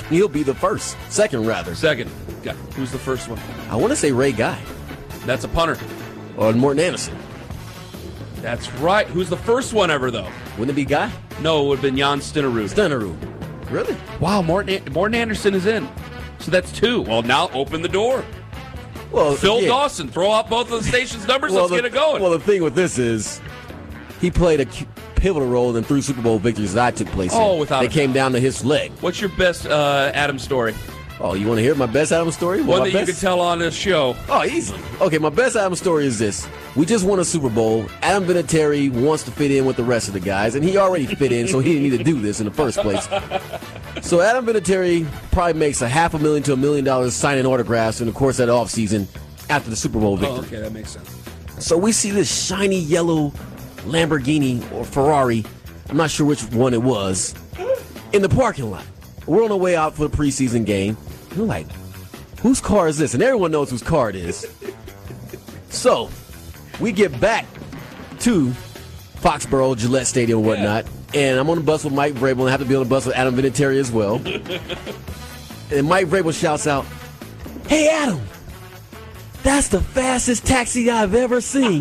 He'll be the first. Second, rather. Second. Yeah. Who's the first one? I want to say Ray Guy. That's a punter. Or Morton Anderson. That's right. Who's the first one ever, though? Wouldn't it be Guy? No, it would have been Jan Stenerud. Stenerud. Really? Wow, Morton, Morton Anderson is in. So that's two. Well, now open the door. Well, Phil yeah. Dawson, throw out both of the station's numbers. well, Let's the, get it going. Well, the thing with this is he played a pivotal role in three Super Bowl victories that I took place Oh, in. without They a came doubt. down to his leg. What's your best uh, Adam story? Oh, you want to hear my best Adam story? Well, One my that you best- could tell on this show. Oh, easily. Okay, my best Adam story is this. We just won a Super Bowl. Adam Vinatieri wants to fit in with the rest of the guys, and he already fit in, so he didn't need to do this in the first place. So Adam Vinatieri probably makes a half a million to a million dollars signing autographs in the course of that offseason after the Super Bowl victory. Oh, okay, that makes sense. So we see this shiny yellow Lamborghini or Ferrari, I'm not sure which one it was, in the parking lot. We're on our way out for the preseason game. We're like, whose car is this? And everyone knows whose car it is. So we get back to Foxborough, Gillette Stadium and whatnot, and I'm on the bus with Mike Vrabel, and I have to be on the bus with Adam Vinatieri as well. And Mike Vrabel shouts out, "Hey, Adam, that's the fastest taxi I've ever seen."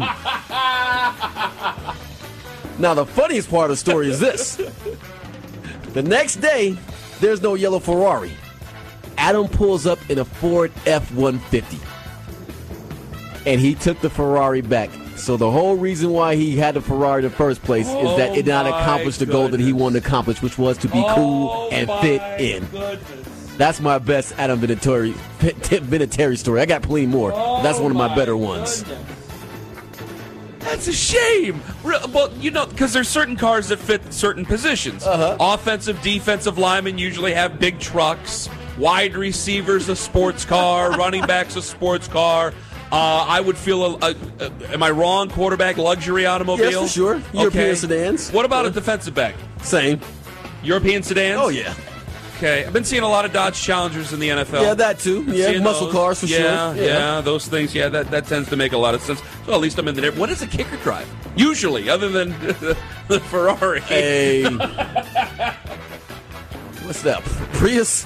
Now, the funniest part of the story is this. The next day, there's no yellow Ferrari. Adam pulls up in a Ford F one fifty. And he took the Ferrari back. So the whole reason why he had the Ferrari in the first place Oh is that it did not my accomplish the goal that he goodness. wanted to accomplish, which was to be cool Oh and my fit in. goodness. That's my best Adam Vinatieri, Vinatieri story. I got plenty more. but that's Oh one of my my better ones. goodness. That's a shame. Re- Well, you know, because there's certain cars that fit certain positions. Uh-huh. Offensive, defensive linemen usually have big trucks. Wide receivers, a sports car. Running backs, a sports car. Uh, I would feel, a, a, a, am I wrong, quarterback, luxury automobile? Yes, for sure. European sedans. What about a defensive back? Same. European sedans? Oh, yeah. Okay, I've been seeing a lot of Dodge Challengers in the N F L. Yeah, that too. Yeah, Seeing muscle those. cars for yeah, sure. Yeah, Yeah. yeah, those things. Yeah, that, that tends to make a lot of sense. So at least I'm in the neighborhood. What does a kicker drive? Usually, other than the Ferrari. Hey. What's that? Prius?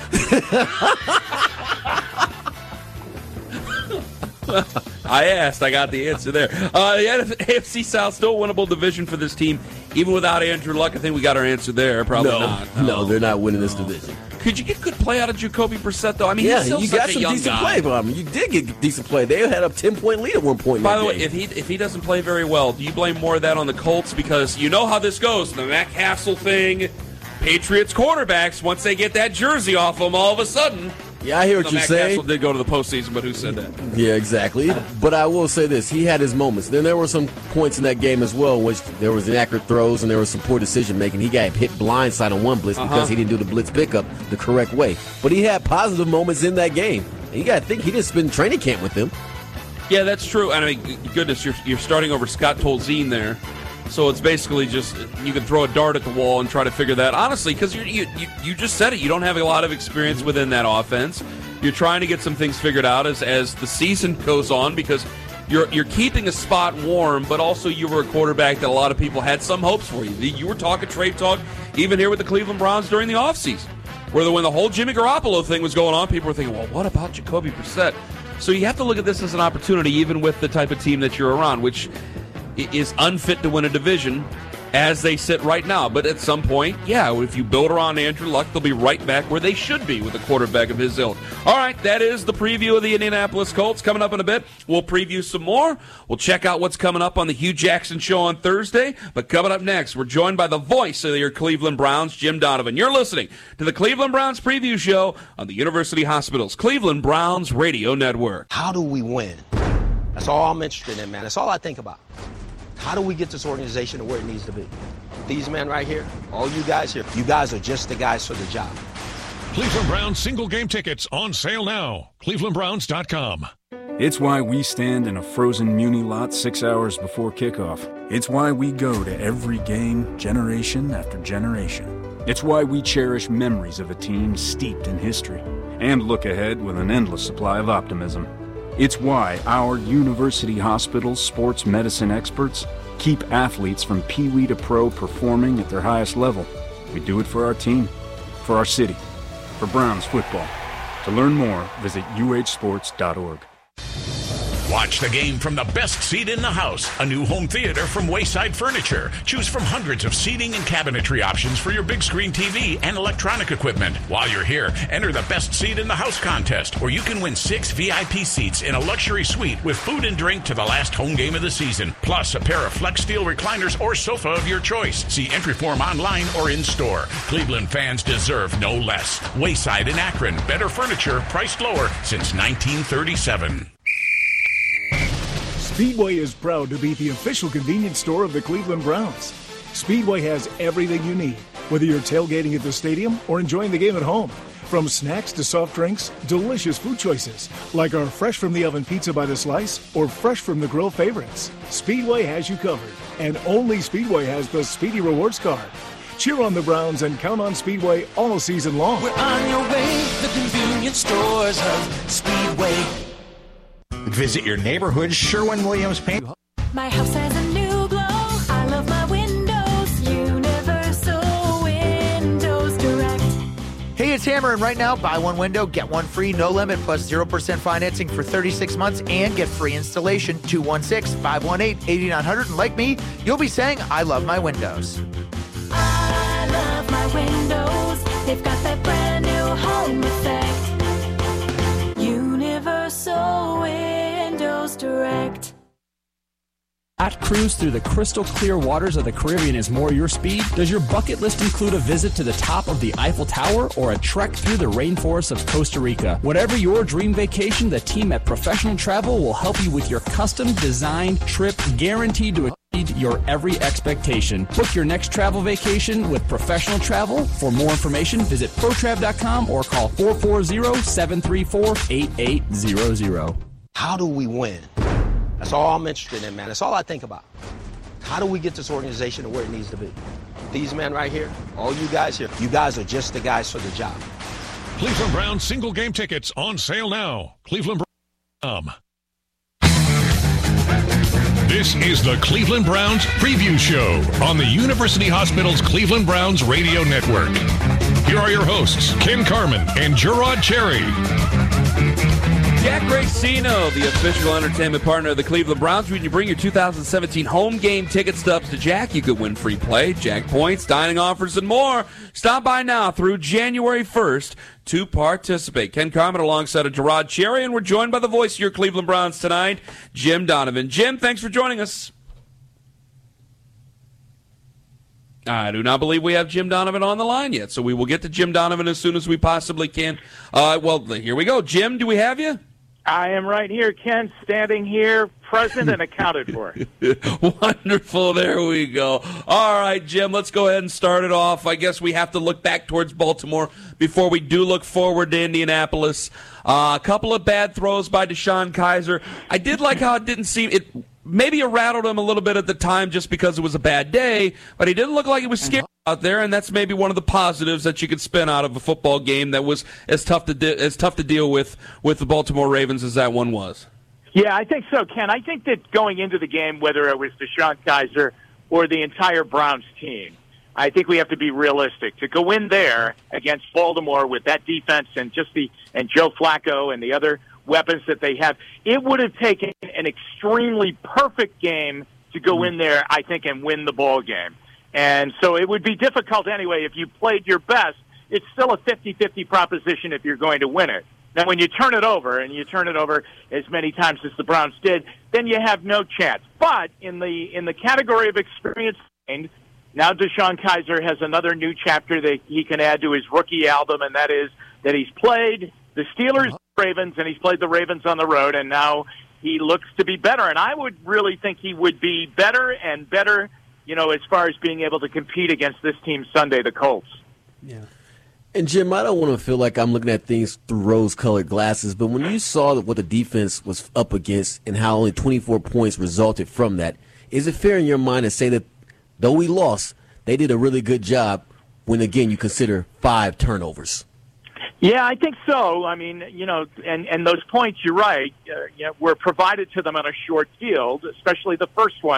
I asked. I got the answer there. Uh, the A F C South, still a winnable division for this team. Even without Andrew Luck, I think we got our answer there. Probably no, not. no, they're not winning this division. Could you get good play out of Jacoby Brissett, though? I mean, yeah, he's still you such got a some young decent guy. play from him. You did get decent play. They had a ten-point lead at one point in By that the way, game. if he if he doesn't play very well, do you blame more of that on the Colts? Because you know how this goes. The Matt Castle thing, Patriots quarterbacks, once they get that jersey off them, all of a sudden. Yeah, I hear what So you're Matt saying. Castle did go to the postseason, but who said that? Yeah, exactly. But I will say this. He had his moments. Then there were some points in that game as well in which there was inaccurate throws and there was some poor decision-making. He got hit blindside on one blitz Uh-huh. because he didn't do the blitz pickup the correct way. But he had positive moments in that game. And you got to think he didn't spend training camp with them. Yeah, that's true. And I mean, goodness, you're you're starting over Scott Tolzien there. So it's basically just you can throw a dart at the wall and try to figure that. Honestly, because you, you you just said it, you don't have a lot of experience within that offense. You're trying to get some things figured out as as the season goes on because you're you're keeping a spot warm, but also you were a quarterback that a lot of people had some hopes for you. You were talking trade talk even here with the Cleveland Browns during the offseason, where the, when the whole Jimmy Garoppolo thing was going on, people were thinking, well, what about Jacoby Brissett? So you have to look at this as an opportunity, even with the type of team that you're around, which is unfit to win a division as they sit right now. But at some point, yeah, if you build around Andrew Luck, they'll be right back where they should be with a quarterback of his ilk. All right, that is the preview of the Indianapolis Colts. Coming up in a bit, we'll preview some more. We'll check out what's coming up on the Hugh Jackson Show on Thursday. But coming up next, we're joined by the voice of your Cleveland Browns, Jim Donovan. You're listening to the Cleveland Browns Preview Show on the University Hospital's Cleveland Browns Radio Network. How do we win? That's all I'm interested in, man. That's all I think about. How do we get this organization to where it needs to be? These men right here, all you guys here, you guys are just the guys for the job. Cleveland Browns single game tickets on sale now. Cleveland Browns dot com. It's why we stand in a frozen Muni lot six hours before kickoff. It's why we go to every game, generation after generation. It's why we cherish memories of a team steeped in history and look ahead with an endless supply of optimism. It's why our University Hospital's sports medicine experts keep athletes from Pee Wee to pro performing at their highest level. We do it for our team, for our city, for Browns football. To learn more, visit U H sports dot org. Watch the game from the best seat in the house. A new home theater from Wayside Furniture. Choose from hundreds of seating and cabinetry options for your big screen T V and electronic equipment. While you're here, enter the best seat in the house contest, where you can win six V I P seats in a luxury suite with food and drink to the last home game of the season, plus a pair of Flex Steel recliners or sofa of your choice. See entry form online or in store. Cleveland fans deserve no less. Wayside in Akron. Better furniture, priced lower since nineteen thirty-seven. Speedway is proud to be the official convenience store of the Cleveland Browns. Speedway has everything you need, whether you're tailgating at the stadium or enjoying the game at home. From snacks to soft drinks, delicious food choices, like our fresh from the oven pizza by the slice or fresh from the grill favorites. Speedway has you covered, and only Speedway has the Speedy Rewards card. Cheer on the Browns and count on Speedway all season long. We're on your way, the convenience stores of Speedway. Visit your neighborhood Sherwin-Williams Paint. My house has a new glow. I love my windows. Universal Windows Direct. Hey, it's Hammer, and right now, buy one window, get one free, no limit, plus zero percent financing for thirty-six months and get free installation. two one six, five one eight, eight nine zero zero. And like me, you'll be saying, I love my windows. I love my windows. They've got that brand new home effect. Universal Windows Direct. That cruise through the crystal clear waters of the Caribbean is more your speed? Does your bucket list include a visit to the top of the Eiffel Tower or a trek through the rainforests of Costa Rica? Whatever your dream vacation, the team at Professional Travel will help you with your custom designed trip, guaranteed to exceed your every expectation. Book your next travel vacation with Professional Travel. For more information, visit protrav dot com or call four four zero, seven three four, eight eight zero zero. How do we win? That's all I'm interested in, man. That's all I think about. How do we get this organization to where it needs to be? These men right here, all you guys here, you guys are just the guys for the job. Cleveland Browns single game tickets on sale now. Cleveland Browns. This is the Cleveland Browns Preview Show on the University Hospital's Cleveland Browns Radio Network. Here are your hosts, Ken Carman and Gerard Cherry. Jack Gracino, the official entertainment partner of the Cleveland Browns. When you bring your two thousand seventeen home game ticket stubs to Jack, you could win free play, Jack points, dining offers, and more. Stop by now through January first to participate. Ken Carman alongside of Gerard Cherry, and we're joined by the voice of your Cleveland Browns tonight, Jim Donovan. Jim, thanks for joining us. I do not believe we have Jim Donovan on the line yet, so we will get to Jim Donovan as soon as we possibly can. Uh, well, here we go. Jim, do we have you? I am right here, Ken, standing here, present and accounted for. Wonderful. There we go. All right, Jim, let's go ahead and start it off. I guess we have to look back towards Baltimore before we do look forward to Indianapolis. Uh, a couple of bad throws by DeShone Kizer. I did like how it didn't seem it. Maybe it rattled him a little bit at the time just because it was a bad day, but he didn't look like he was scared out there, and that's maybe one of the positives that you could spin out of a football game that was as tough to de- as tough to deal with with the Baltimore Ravens as that one was. Yeah, I think so, Ken. I think that going into the game, whether it was DeShone Kizer or the entire Browns team, I think we have to be realistic. To go in there against Baltimore with that defense and just the and Joe Flacco and the other weapons that they have, it would have taken an extremely perfect game to go in there, I think, and win the ball game. And so it would be difficult anyway. If you played your best, it's still a fifty-fifty proposition if you're going to win it. Now, when you turn it over, and you turn it over as many times as the Browns did, then you have no chance. But in the in the category of experience, now DeShone Kizer has another new chapter that he can add to his rookie album, and that is that he's played the Steelers, Ravens, and he's played the Ravens on the road, and now he looks to be better. And I would really think he would be better and better, you know, as far as being able to compete against this team Sunday, the Colts. Yeah. And, Jim, I don't want to feel like I'm looking at things through rose-colored glasses, but when you saw what the defense was up against and how only twenty-four points resulted from that, is it fair in your mind to say that though we lost, they did a really good job when, again, you consider five turnovers? Yeah, I think so. I mean, you know, and, and those points, you're right, uh, you know, were provided to them on a short field, especially the first one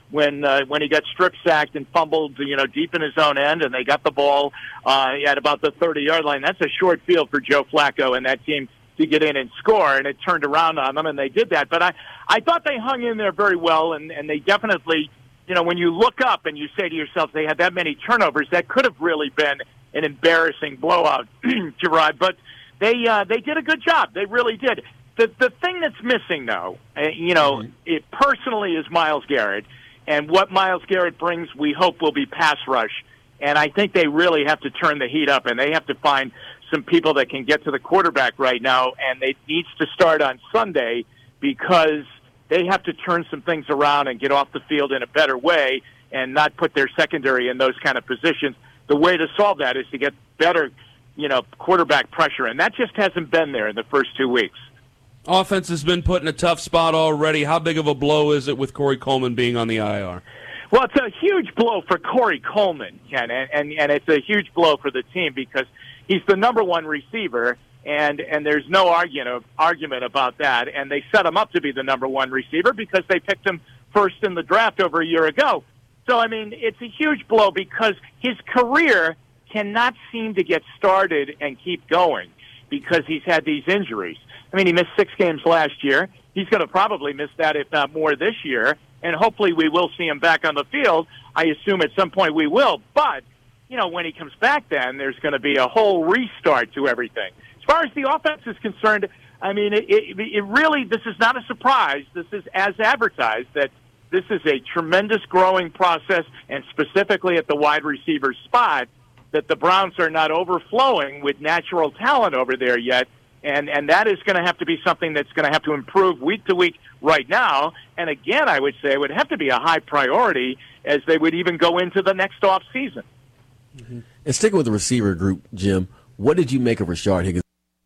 when uh, when he got strip sacked and fumbled, you know, deep in his own end, and they got the ball uh, at about the thirty-yard line. That's a short field for Joe Flacco and that team to get in and score, and it turned around on them, and they did that. But I, I thought they hung in there very well, and, and they definitely, you know, when you look up and you say to yourself they had that many turnovers, that could have really been an embarrassing blowout, Gerard. But they uh, they did a good job. They really did. The the thing that's missing, though, uh, you know, mm-hmm. it personally is Myles Garrett. And what Myles Garrett brings, we hope, will be pass rush. And I think they really have to turn the heat up, and they have to find some people that can get to the quarterback right now. And it needs to start on Sunday because they have to turn some things around and get off the field in a better way and not put their secondary in those kind of positions. The way to solve that is to get better, you know, quarterback pressure. And that just hasn't been there in the first two weeks. Offense has been put in a tough spot already. How big of a blow is it with Corey Coleman being on the I R? Well, it's a huge blow for Corey Coleman, Ken, and, and, and it's a huge blow for the team because he's the number one receiver, and, and there's no argument, argument about that. And they set him up to be the number one receiver because they picked him first in the draft over a year ago. So, I mean, it's a huge blow because his career cannot seem to get started and keep going because he's had these injuries. I mean, he missed six games last year. He's going to probably miss that, if not more, this year. And hopefully we will see him back on the field. I assume at some point we will. But, you know, when he comes back then, there's going to be a whole restart to everything. As far as the offense is concerned, I mean, it, it, it really, this is not a surprise. This is as advertised that this is a tremendous growing process, and specifically at the wide receiver spot, that the Browns are not overflowing with natural talent over there yet. And and that is going to have to be something that's going to have to improve week to week right now. And again, I would say it would have to be a high priority as they would even go into the next off season. Mm-hmm. And sticking with the receiver group, Jim, what did you make of Rashard Higgins?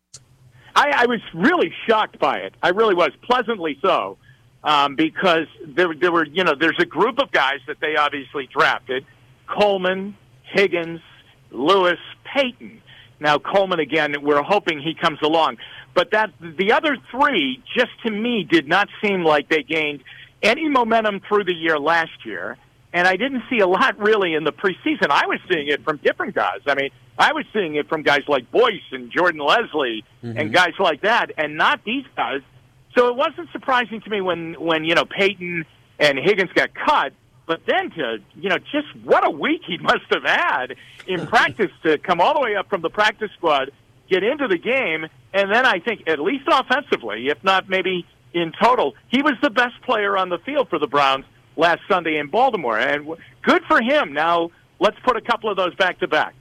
I, I was really shocked by it. I really was, pleasantly so, um, because there there were you know there's a group of guys that they obviously drafted: Coleman, Higgins, Lewis, Payton. Now, Coleman, again, we're hoping he comes along. But that the other three, just to me, did not seem like they gained any momentum through the year last year. And I didn't see a lot, really, in the preseason. I was seeing it from different guys. I mean, I was seeing it from guys like Boyce and Jordan Leslie mm-hmm. and guys like that, and not these guys. So it wasn't surprising to me when, when you know, Payton and Higgins got cut. But then to, you know, just what a week he must have had in practice to come all the way up from the practice squad, get into the game, and then I think at least offensively, if not maybe in total, he was the best player on the field for the Browns last Sunday in Baltimore. And good for him. Now let's put a couple of those back to back.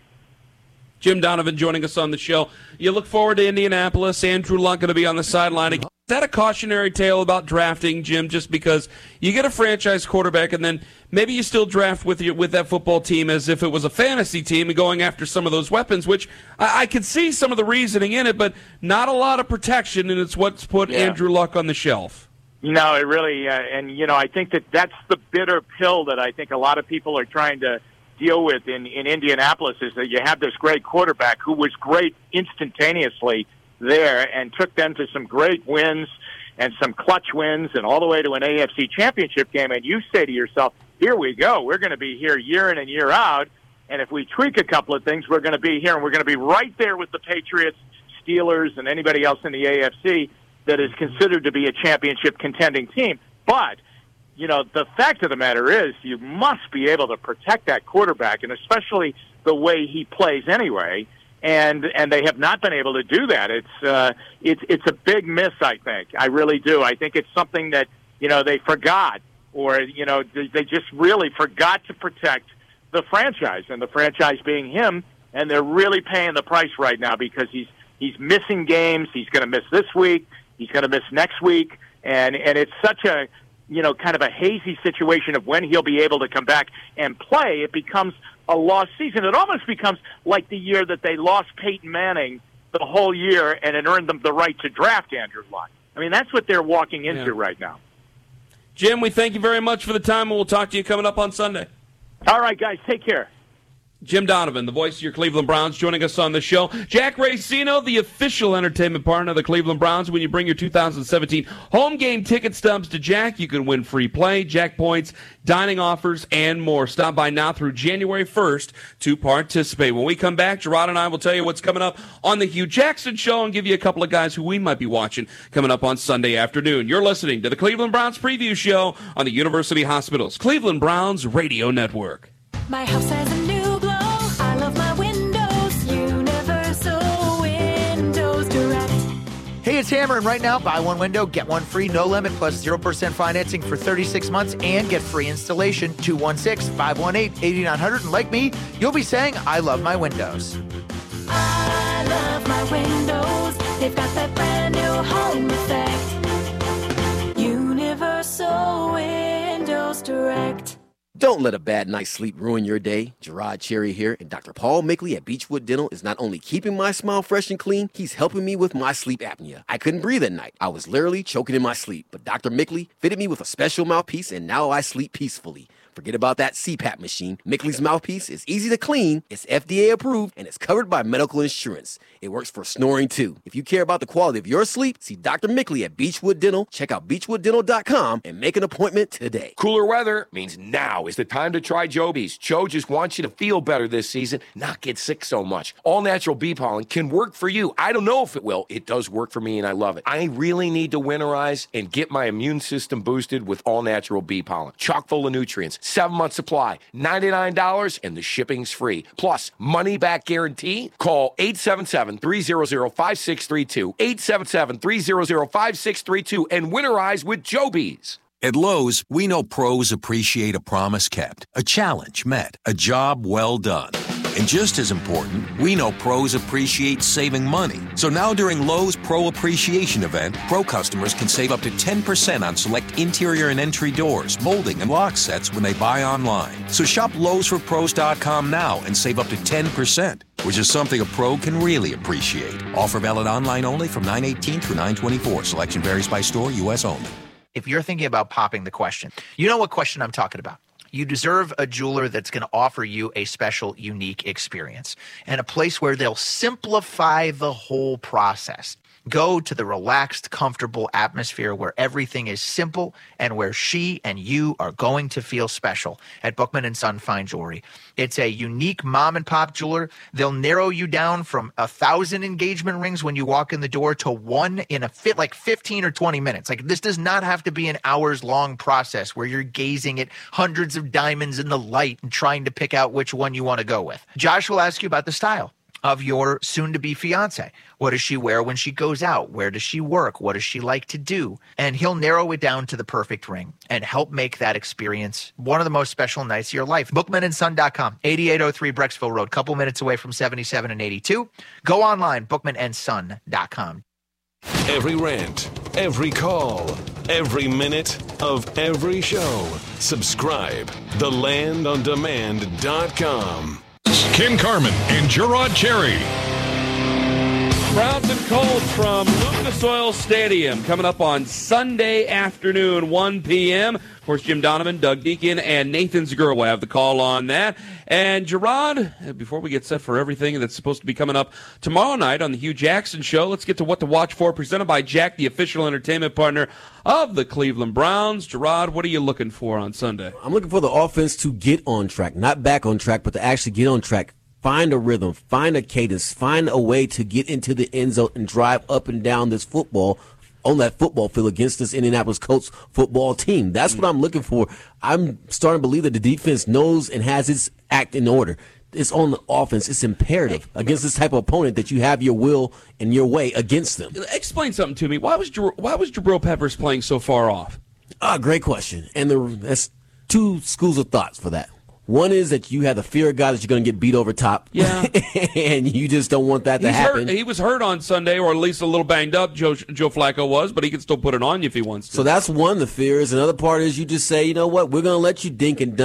Jim Donovan joining us on the show. You look forward to Indianapolis. Andrew Luck going to be on the sideline again. Is that a cautionary tale about drafting, Jim, just because you get a franchise quarterback and then maybe you still draft with your, with that football team as if it was a fantasy team and going after some of those weapons, which I, I could see some of the reasoning in it, but not a lot of protection, and it's what's put yeah. Andrew Luck on the shelf. No, it really, uh, and, you know, I think that that's the bitter pill that I think a lot of people are trying to deal with in, in Indianapolis is that you have this great quarterback who was great instantaneously there and took them to some great wins and some clutch wins and all the way to an A F C championship game. And you say to yourself, here we go. We're going to be here year in and year out. And if we tweak a couple of things, we're going to be here, and we're going to be right there with the Patriots, Steelers, and anybody else in the A F C that is considered to be a championship contending team. But, you know, the fact of the matter is you must be able to protect that quarterback, and especially the way he plays anyway. And and they have not been able to do that. It's uh, it's it's a big miss, I think. I really do. I think it's something that, you know, they forgot, or, you know, they just really forgot to protect the franchise, and the franchise being him, and they're really paying the price right now because he's he's missing games. He's going to miss this week. He's going to miss next week, and and it's such a, you know, kind of a hazy situation of when he'll be able to come back and play. It becomes a lost season. It almost becomes like the year that they lost Peyton Manning the whole year and it earned them the right to draft Andrew Luck. I mean, that's what they're walking into yeah. right now. Jim, we thank you very much for the time, and we'll talk to you coming up on Sunday. All right, guys, take care. Jim Donovan, the voice of your Cleveland Browns, joining us on the show. Jack Racino, the official entertainment partner of the Cleveland Browns. When you bring your two thousand seventeen home game ticket stubs to Jack, you can win free play, Jack points, dining offers, and more. Stop by now through January first to participate. When we come back, Gerard and I will tell you what's coming up on the Hugh Jackson Show and give you a couple of guys who we might be watching coming up on Sunday afternoon. You're listening to the Cleveland Browns Preview Show on the University Hospitals Cleveland Browns Radio Network. My house has a new glow. I love my windows. Universal Windows Direct. Hey, it's Hammer, and right now, buy one window, get one free, no limit, plus zero percent financing for thirty-six months, and get free installation. two one six, five one eight, eight nine zero zero. And like me, you'll be saying, I love my windows. I love my windows. They've got that brand new home effect. Universal Windows Direct. Don't let a bad night's sleep ruin your day. Gerard Cherry here, and Doctor Paul Mickley at Beechwood Dental is not only keeping my smile fresh and clean, he's helping me with my sleep apnea. I couldn't breathe at night. I was literally choking in my sleep, but Doctor Mickley fitted me with a special mouthpiece, and now I sleep peacefully. Forget about that C PAP machine. Mickley's mouthpiece is easy to clean, it's F D A approved, and it's covered by medical insurance. It works for snoring too. If you care about the quality of your sleep, see Doctor Mickley at Beechwood Dental. Check out beechwood dental dot com and make an appointment today. Cooler weather means now is the time to try Joby's. Joe just wants you to feel better this season, not get sick so much. All natural bee pollen can work for you. I don't know if it will. It does work for me, and I love it. I really need to winterize and get my immune system boosted with all natural bee pollen. Chock full of nutrients. Seven month supply, ninety-nine dollars, and the shipping's free. Plus, money back guarantee. Call eight seven seven, three hundred, five six three two, eight seven seven, three hundred, five six three two, and winterize with Joby's. At Lowe's, we know pros appreciate a promise kept, a challenge met, a job well done. And just as important, we know pros appreciate saving money. So now during Lowe's Pro Appreciation Event, Pro customers can save up to ten percent on select interior and entry doors, molding, and lock sets when they buy online. So shop Lowe's For Pros dot com now and save up to ten percent, which is something a pro can really appreciate. Offer valid online only from nine eighteen through nine twenty-four. Selection varies by store, U S only. If you're thinking about popping the question, you know what question I'm talking about. You deserve a jeweler that's going to offer you a special, unique experience and a place where they'll simplify the whole process. Go to the relaxed, comfortable atmosphere where everything is simple and where she and you are going to feel special at Bookman and Son Fine Jewelry. It's a unique mom and pop jeweler. They'll narrow you down from a thousand engagement rings when you walk in the door to one in a fit like fifteen or twenty minutes. Like, this does not have to be an hours long process where you're gazing at hundreds of diamonds in the light and trying to pick out which one you want to go with. Josh will ask you about the style of your soon-to-be fiance. What does she wear when she goes out? Where does she work? What does she like to do? And he'll narrow it down to the perfect ring and help make that experience one of the most special nights of your life. Bookman and Son dot com, eighty-eight oh three Brecksville Road, couple minutes away from seventy-seven and eighty-two. Go online, bookman and son dot com. Every rant, every call, every minute of every show. Subscribe. the land on demand dot com. Ken Carman and Gerard Cherry. Browns and Colts from Lucas Oil Stadium coming up on Sunday afternoon, one p.m. Of course, Jim Donovan, Doug Deacon, and Nathan Zagura will have the call on that. And Gerard, before we get set for everything that's supposed to be coming up tomorrow night on the Hugh Jackson Show, let's get to what to watch for, presented by Jack, the official entertainment partner of the Cleveland Browns. Gerard, what are you looking for on Sunday? I'm looking for the offense to get on track, not back on track, but to actually get on track. Find a rhythm, find a cadence, find a way to get into the end zone and drive up and down this football on that football field against this Indianapolis Colts football team. That's what I'm looking for. I'm starting to believe that the defense knows and has its act in order. It's on the offense. It's imperative against this type of opponent that you have your will and your way against them. Explain something to me. Why was Jer- why was Jabril Peppers playing so far off? Ah, great question. And the, that's two schools of thoughts for that. One is that you have the fear of God that you're going to get beat over top. Yeah. And you just don't want that to He's happen. Hurt. He was hurt on Sunday, or at least a little banged up, Joe, Joe Flacco was, but he can still put it on you if he wants to. So that's one of the fears. Another part is you just say, you know what, we're going to let you dink and dunk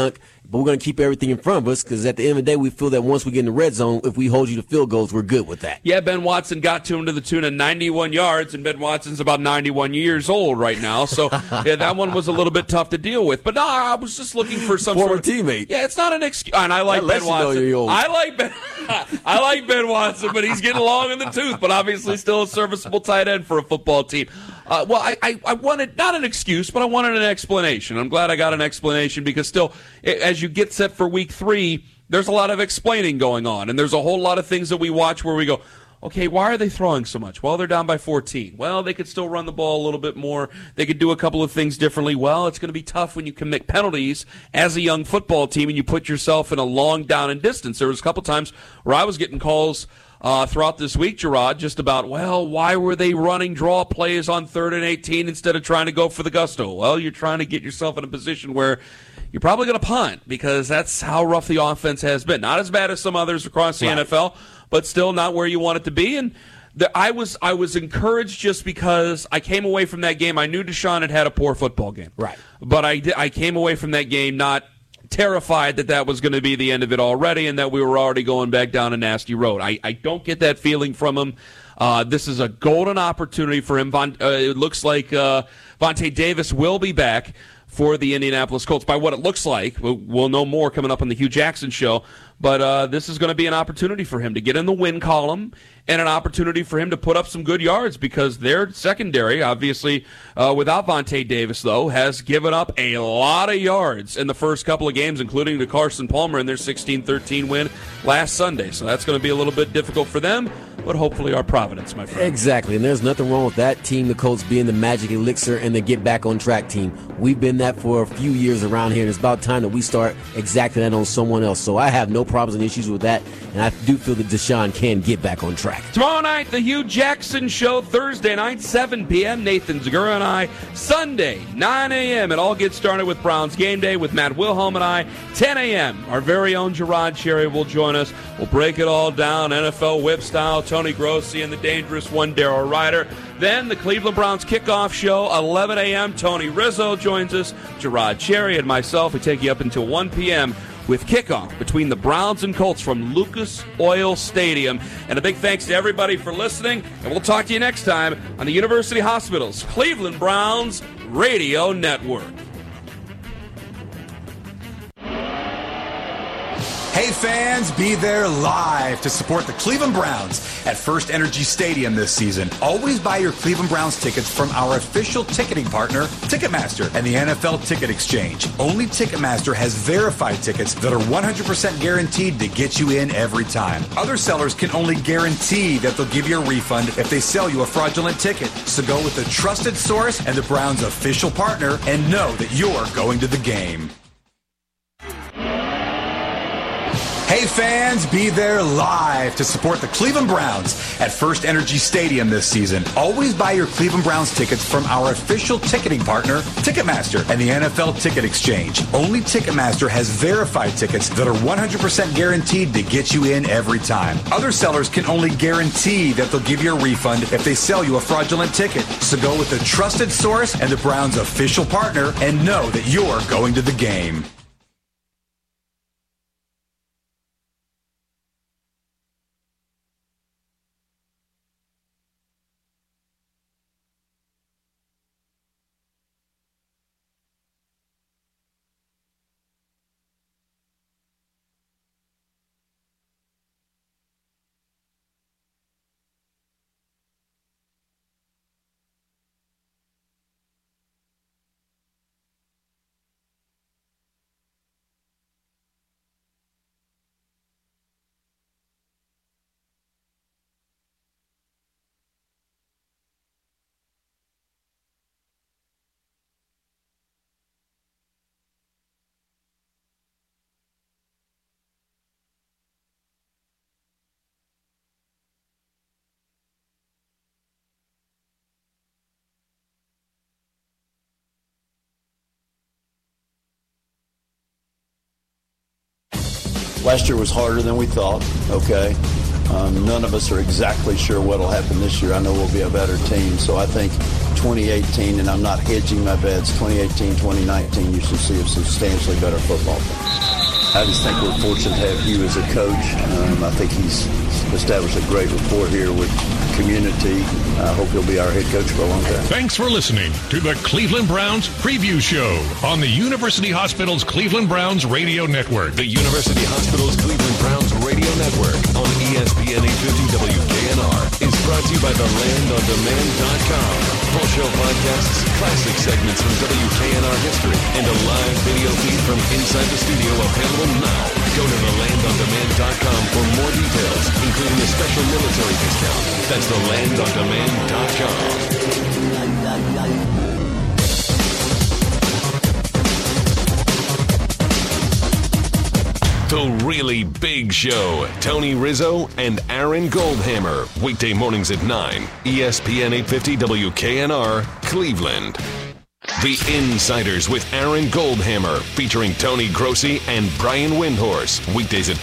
but we're going to keep everything in front of us because at the end of the day, we feel that once we get in the red zone, if we hold you to field goals, we're good with that. Yeah, Ben Watson got to him to the tune of ninety-one yards, and Ben Watson's about ninety-one years old right now. So yeah, that one was a little bit tough to deal with. But no, I was just looking for some former sort of teammate. Yeah, it's not an excuse. And I like That Ben lets you know Watson. you're old. I like Ben. I like Ben Watson, but he's getting long in the tooth. But obviously, still a serviceable tight end for a football team. Uh, well, I, I, I wanted not an excuse, but I wanted an explanation. I'm glad I got an explanation because still, as you get set for week three, there's a lot of explaining going on, and there's a whole lot of things that we watch where we go, okay, why are they throwing so much? Well, they're down by fourteen. Well, they could still run the ball a little bit more. They could do a couple of things differently. Well, it's going to be tough when you commit penalties as a young football team and you put yourself in a long down and distance. There was a couple times where I was getting calls Uh, throughout this week, Gerard, just about, well, why were they running draw plays on third and eighteen instead of trying to go for the gusto? Well, you're trying to get yourself in a position where you're probably going to punt because that's how rough the offense has been. Not as bad as some others across the Right. N F L, but still not where you want it to be. And the, I was I was encouraged just because I came away from that game. I knew Deshaun had had a poor football game. Right. But I, I came away from that game not terrified that that was going to be the end of it already and that we were already going back down a nasty road. I, I don't get that feeling from him. Uh, this is a golden opportunity for him. Von, uh, it looks like uh, Vontae Davis will be back for the Indianapolis Colts. By what it looks like, we'll, we'll know more coming up on the Hugh Jackson show, but uh, this is going to be an opportunity for him to get in the win column and an opportunity for him to put up some good yards because their secondary, obviously, uh, without Vontae Davis, though, has given up a lot of yards in the first couple of games, including to Carson Palmer in their sixteen thirteen win last Sunday. So that's going to be a little bit difficult for them, but hopefully our Providence, my friend. Exactly, and there's nothing wrong with that team, the Colts, being the magic elixir and the get back on track team. We've been that for a few years around here, and it's about time that we start exacting that on someone else. So I have no problems and issues with that, and I do feel that Deshaun can get back on track. Tomorrow night, the Hugh Jackson Show. Thursday night, seven p.m. Nathan Zagura and I. Sunday, nine a.m. It all gets started with Browns Game Day with Matt Wilhelm and I. ten a.m. Our very own Gerard Cherry will join us. We'll break it all down, N F L whip style. Tony Grossi and the dangerous one, Darryl Ryder. Then the Cleveland Browns kickoff show, eleven a.m. Tony Rizzo joins us. Gerard Cherry and myself, we take you up until one p.m. with kickoff between the Browns and Colts from Lucas Oil Stadium. And a big thanks to everybody for listening, and we'll talk to you next time on the University Hospital's Cleveland Browns Radio Network. Hey fans, be there live to support the Cleveland Browns at First Energy Stadium this season. Always buy your Cleveland Browns tickets from our official ticketing partner, Ticketmaster, and the N F L Ticket Exchange. Only Ticketmaster has verified tickets that are one hundred percent guaranteed to get you in every time. Other sellers can only guarantee that they'll give you a refund if they sell you a fraudulent ticket. So go with the trusted source and the Browns' official partner and know that you're going to the game. Hey fans, be there live to support the Cleveland Browns at First Energy Stadium this season. Always buy your Cleveland Browns tickets from our official ticketing partner, Ticketmaster, and the N F L Ticket Exchange. Only Ticketmaster has verified tickets that are one hundred percent guaranteed to get you in every time. Other sellers can only guarantee that they'll give you a refund if they sell you a fraudulent ticket. So go with the trusted source and the Browns' official partner and know that you're going to the game. Last year was harder than we thought, okay? Um, none of us are exactly sure what will happen this year. I know we'll be a better team. So I think twenty eighteen, and I'm not hedging my bets, twenty eighteen, twenty nineteen, you should see a substantially better football team. I just think we're fortunate to have Hugh as a coach. Um, I think he's established a great rapport here with the community. I hope he'll be our head coach for a long time. Thanks for listening to the Cleveland Browns Preview Show on the University Hospitals Cleveland Browns Radio Network. The University Hospitals Cleveland Browns Radio Network on E S P N eight fifty W K N R is brought to you by the land on demand dot com. Full show podcasts, classic segments from W K N R history, and a live video feed from inside the studio available now. Go to the land on demand dot com for more details, including a special military discount. That's the land on demand dot com. The Really Big Show. Tony Rizzo and Aaron Goldhammer. Weekday mornings at nine. E S P N eight fifty W K N R, Cleveland. The Insiders with Aaron Goldhammer, featuring Tony Grossi and Brian Windhorse. Weekdays at